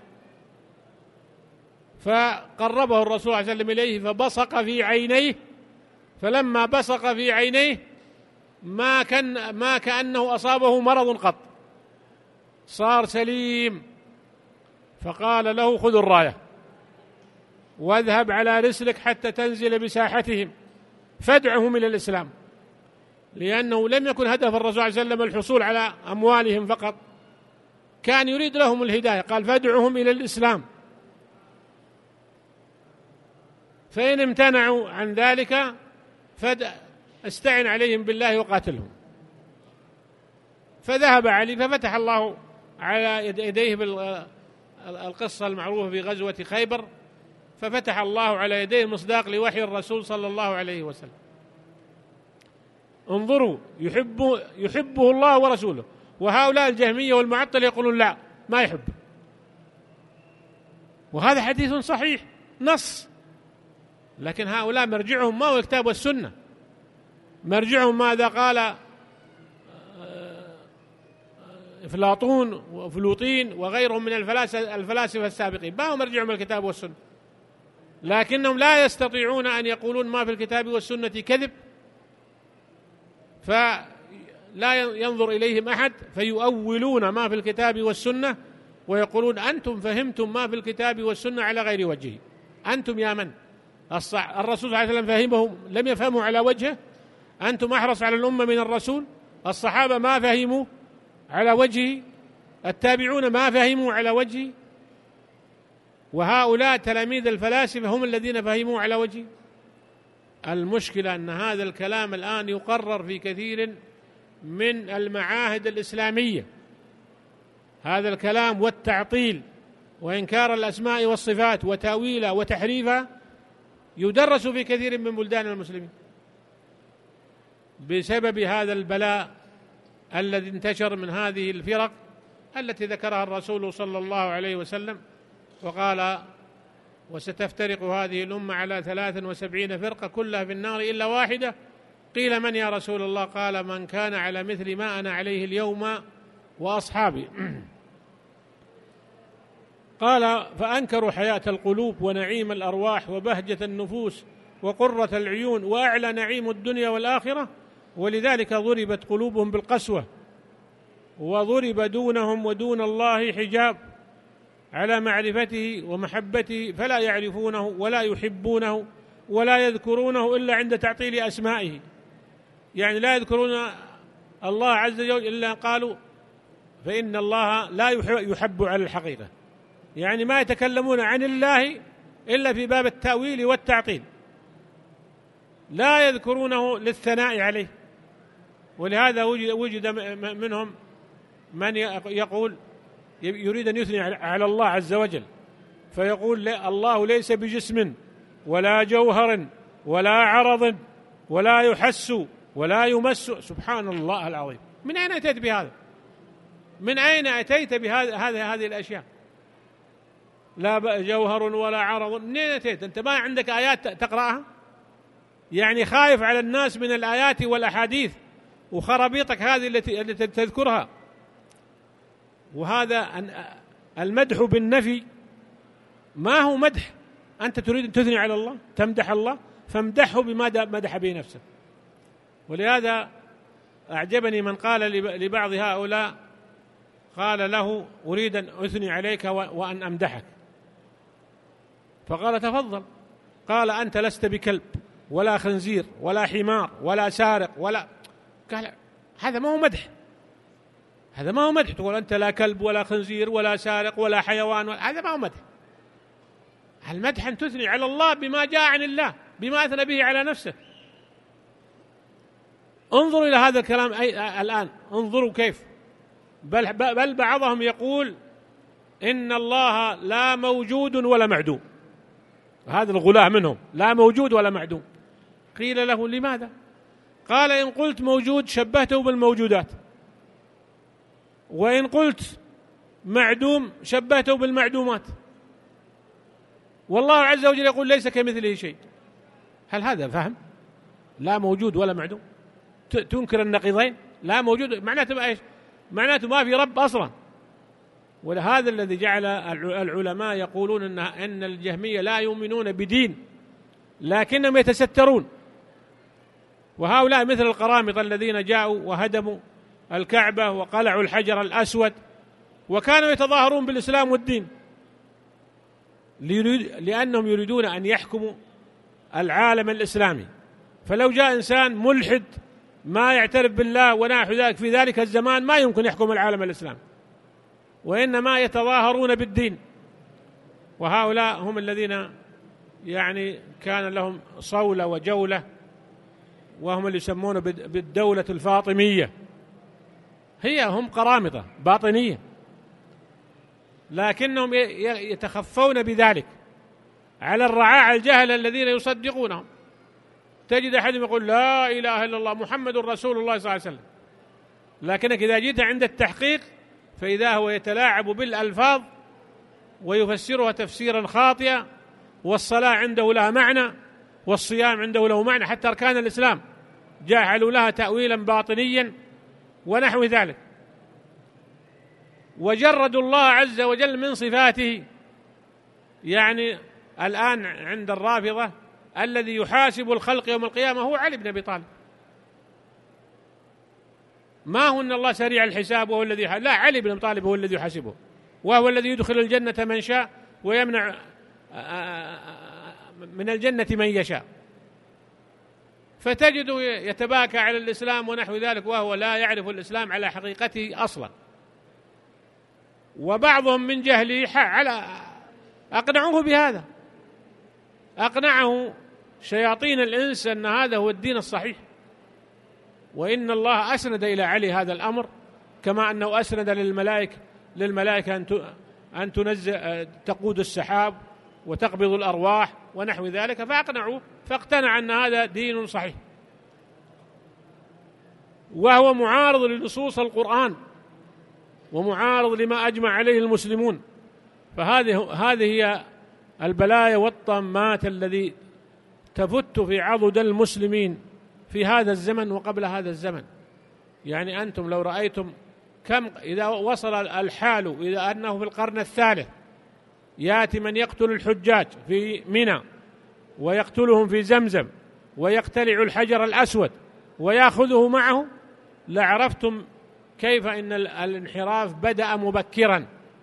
فقربه الرسول صلى الله عليه وسلم إليه فبصق في عينيه، فلما بصق في عينيه ما كأنه أصابه مرض قط، صار سليم. فقال له: خذ الراية واذهب على رسلك حتى تنزل بساحتهم فادعهم إلى الإسلام، لأنه لم يكن هدف الرسول صلى الله عليه وسلم الحصول على أموالهم فقط، كان يريد لهم الهداية. قال: فادعهم إلى الإسلام، فإن امتنعوا عن ذلك فاستعن عليهم بالله وقاتلهم. فذهب علي، ففتح الله على يديه بالقصة المعروفة في غزوة خيبر، ففتح الله على يديه مصداق لوحي الرسول صلى الله عليه وسلم. انظروا، يحبه الله ورسوله. وهؤلاء الجهمية والمعطل يقولون لا، ما يحب. وهذا حديث صحيح نص، لكن هؤلاء مرجعهم ما هو الكتاب والسنة، مرجعهم ماذا قال أفلاطون وأفلوطين وغيرهم من الفلاسفة السابقين، ما هو مرجعهم الكتاب والسنة، لكنهم لا يستطيعون أن يقولون ما في الكتاب والسنة كذب، فلا ينظر إليهم أحد فيؤولون ما في الكتاب والسنة ويقولون: أنتم فهمتم ما في الكتاب والسنة على غير وجهه. أنتم يا من؟ الرسول صلى الله عليه وسلم فهمهم، لم يفهموا على وجهه. أنتم أحرص على الأمة من الرسول. الصحابة ما فهموا على وجهه. التابعون ما فهموا على وجهه، وهؤلاء تلاميذ الفلاسفة هم الذين فهموا على وجهه. المشكلة أن هذا الكلام الآن يقرر في كثير من المعاهد الإسلامية، هذا الكلام والتعطيل وإنكار الأسماء والصفات وتأويلها وتحريفها يدرس في كثير من بلدان المسلمين بسبب هذا البلاء الذي انتشر من هذه الفرق التي ذكرها الرسول صلى الله عليه وسلم، وقال: وستفترق هذه الأمة على 73 فرقة كلها في النار إلا واحدة. قيل: من يا رسول الله؟ قال: من كان على مثل ما أنا عليه اليوم وأصحابي. قال: فأنكروا حياة القلوب ونعيم الأرواح وبهجة النفوس وقرة العيون وأعلى نعيم الدنيا والآخرة، ولذلك ضربت قلوبهم بالقسوة، وضرب دونهم ودون الله حجاب على معرفته ومحبته، فلا يعرفونه ولا يحبونه ولا يذكرونه إلا عند تعطيل أسمائه. يعني لا يذكرون الله عز وجل إلا قالوا فإن الله لا يحب على الحقيقة، يعني ما يتكلمون عن الله إلا في باب التأويل والتعطيل، لا يذكرونه للثناء عليه. ولهذا وجد منهم من يقول يريد أن يثني على الله عز وجل، فيقول: الله ليس بجسم ولا جوهر ولا عرض ولا يحس ولا يمس. سبحان الله العظيم، من أين أتيت بهذا؟ من أين أتيت بهذه الأشياء؟ لا جوهر ولا عرض، منين أتيت؟ أنت ما عندك آيات تقرأها؟ يعني خايف على الناس من الآيات والأحاديث وخرابيطك هذه التي تذكرها. وهذا المدح بالنفي ما هو مدح. أنت تريد أن تثني على الله، تمدح الله، فامدحه بما مدح به نفسه. ولهذا أعجبني من قال لبعض هؤلاء، قال له: أريد أن أثني عليك وأن أمدحك، فقال: تفضل. قال: أنت لست بكلب ولا خنزير ولا حمار ولا سارق ولا. قال: هذا ما هو مدح، هذا ما هو مدح. تقول أنت لا كلب ولا خنزير ولا سارق ولا حيوان هذا ما هو مدح. المدح أن تثني على الله بما جاء عن الله، بما أثنى به على نفسه. انظروا إلى هذا الكلام الآن، انظروا كيف. بل بعضهم يقول إن الله لا موجود ولا معدوم. هذا الغلاة منهم، لا موجود ولا معدوم. قيل له: لماذا؟ قال: إن قلت موجود شبهته بالموجودات، وإن قلت معدوم شبهته بالمعدومات، والله عز وجل يقول: ليس كمثله شيء. هل هذا فهم؟ لا موجود ولا معدوم، تنكر النقيضين. لا موجود معناته ايش؟ معناته ما في رب اصلا. ولهذا الذي جعل العلماء يقولون ان الجهمية لا يؤمنون بدين لكنهم يتسترون، وهؤلاء مثل القرامطة الذين جاءوا وهدموا الكعبة وقلعوا الحجر الأسود، وكانوا يتظاهرون بالإسلام والدين لأنهم يريدون أن يحكموا العالم الإسلامي. فلو جاء إنسان ملحد ما يعترف بالله ونحو ذلك في ذلك الزمان ما يمكن يحكم العالم الإسلامي، وإنما يتظاهرون بالدين. وهؤلاء هم الذين يعني كان لهم صولة وجولة، وهم اللي يسمون بالدولة الفاطمية. هم قرامطة باطنية، لكنهم يتخفون بذلك على الرعاع الجهل الذين يصدقونهم. تجد أحدهم يقول: لا إله إلا الله محمد رسول الله صلى الله عليه وسلم، لكنك إذا جئت عند التحقيق فإذا هو يتلاعب بالألفاظ ويفسرها تفسيرا خاطئا، والصلاة عنده لها معنى، والصيام عنده له معنى، حتى أركان الإسلام جعلوا لها تأويلا باطنيا ونحو ذلك، وجردوا الله عز وجل من صفاته. يعني الآن عند الرافضة الذي يحاسب الخلق يوم القيامة هو علي بن أبي طالب. ما هو أن الله سريع الحساب وهو الذي لا، علي بن أبي طالب هو الذي يحاسبه، وهو الذي يدخل الجنة من شاء ويمنع من الجنة من يشاء. فتجده يتباكى على الإسلام ونحو ذلك، وهو لا يعرف الإسلام على حقيقته أصلا. وبعضهم من جهله أقنعوه بهذا، أقنعه شياطين الإنس أن هذا هو الدين الصحيح، وإن الله أسند إلى علي هذا الأمر، كما أنه أسند للملائكة أن تنزل تقود السحاب وتقبض الأرواح ونحو ذلك، فأقنعوه فاقتنع أن هذا دين صحيح، وهو معارض لنصوص القرآن ومعارض لما أجمع عليه المسلمون. فهذه هي البلايا والطامات الذي تفت في عضد المسلمين في هذا الزمن وقبل هذا الزمن. يعني أنتم لو رأيتم كم إذا وصل الحال إلى أنه في القرن الثالث يأتي من يقتل الحجاج في منى ويقتلهم في زمزم ويقتلع الحجر الأسود ويأخذه معه، لعرفتم كيف إن الانحراف بدأ مبكرا.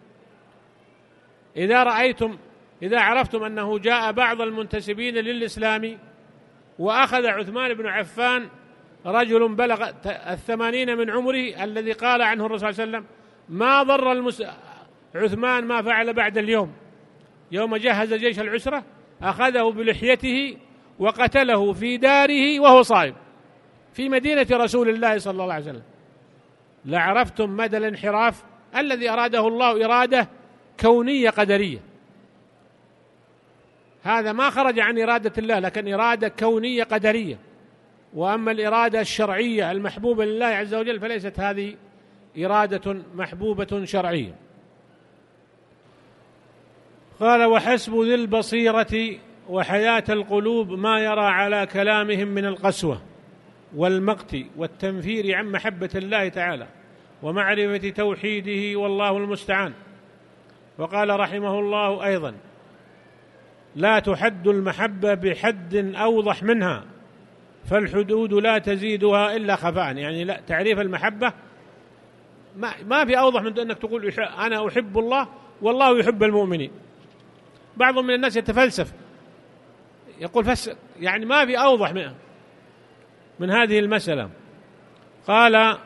إذا عرفتم أنه جاء بعض المنتسبين للإسلام وأخذ عثمان بن عفان، رجل بلغ 80 من عمره، الذي قال عنه الرسول صلى الله عليه وسلم ما ضر عثمان ما فعل بعد اليوم، يوم جهز جيش العسرة أخذه بلحيته وقتله في داره وهو صائم في مدينة رسول الله صلى الله عليه وسلم، لعرفتم مدى الانحراف الذي أراده الله إرادة كونية قدرية. هذا ما خرج عن إرادة الله، لكن إرادة كونية قدرية. وأما الإرادة الشرعية المحبوبة لله عز وجل فليست هذه إرادة محبوبة شرعية. قال وحسب ذي البصيرة وحياة القلوب ما يرى على كلامهم من القسوة والمقت والتنفير عن محبة الله تعالى ومعرفة توحيده، والله المستعان. وقال رحمه الله أيضا لا تحد المحبة بحد أوضح منها، فالحدود لا تزيدها إلا خفاء. يعني لا، تعريف المحبة ما في أوضح من أنك تقول أنا أحب الله والله يحب المؤمنين. بعض من الناس يتفلسف يقول يعني ما في أوضح من هذه المسألة. قال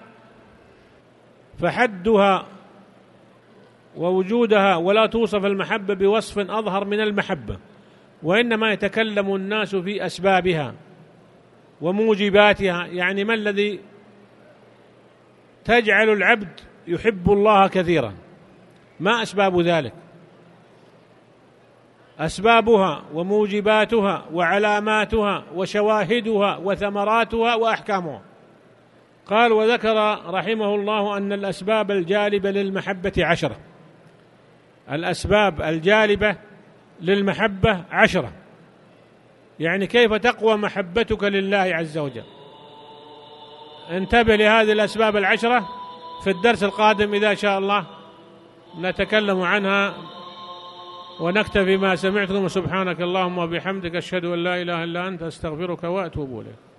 فحدها ووجودها ولا توصف المحبة بوصف أظهر من المحبة، وإنما يتكلم الناس في أسبابها وموجباتها. يعني ما الذي تجعل العبد يحب الله كثيرا؟ ما أسباب ذلك؟ أسبابها وموجباتها وعلاماتها وشواهدها وثمراتها وأحكامها. قال وذكر رحمه الله أن الأسباب الجالبة للمحبة 10. الأسباب الجالبة للمحبة 10. يعني كيف تقوى محبتك لله عز وجل. انتبه لهذه الأسباب 10 في الدرس القادم إذا شاء الله نتكلم عنها، ونكتفي ما سمعتم. سبحانك اللهم وبحمدك أشهد أن لا إله إلا أنت أستغفرك وأتوب إليك.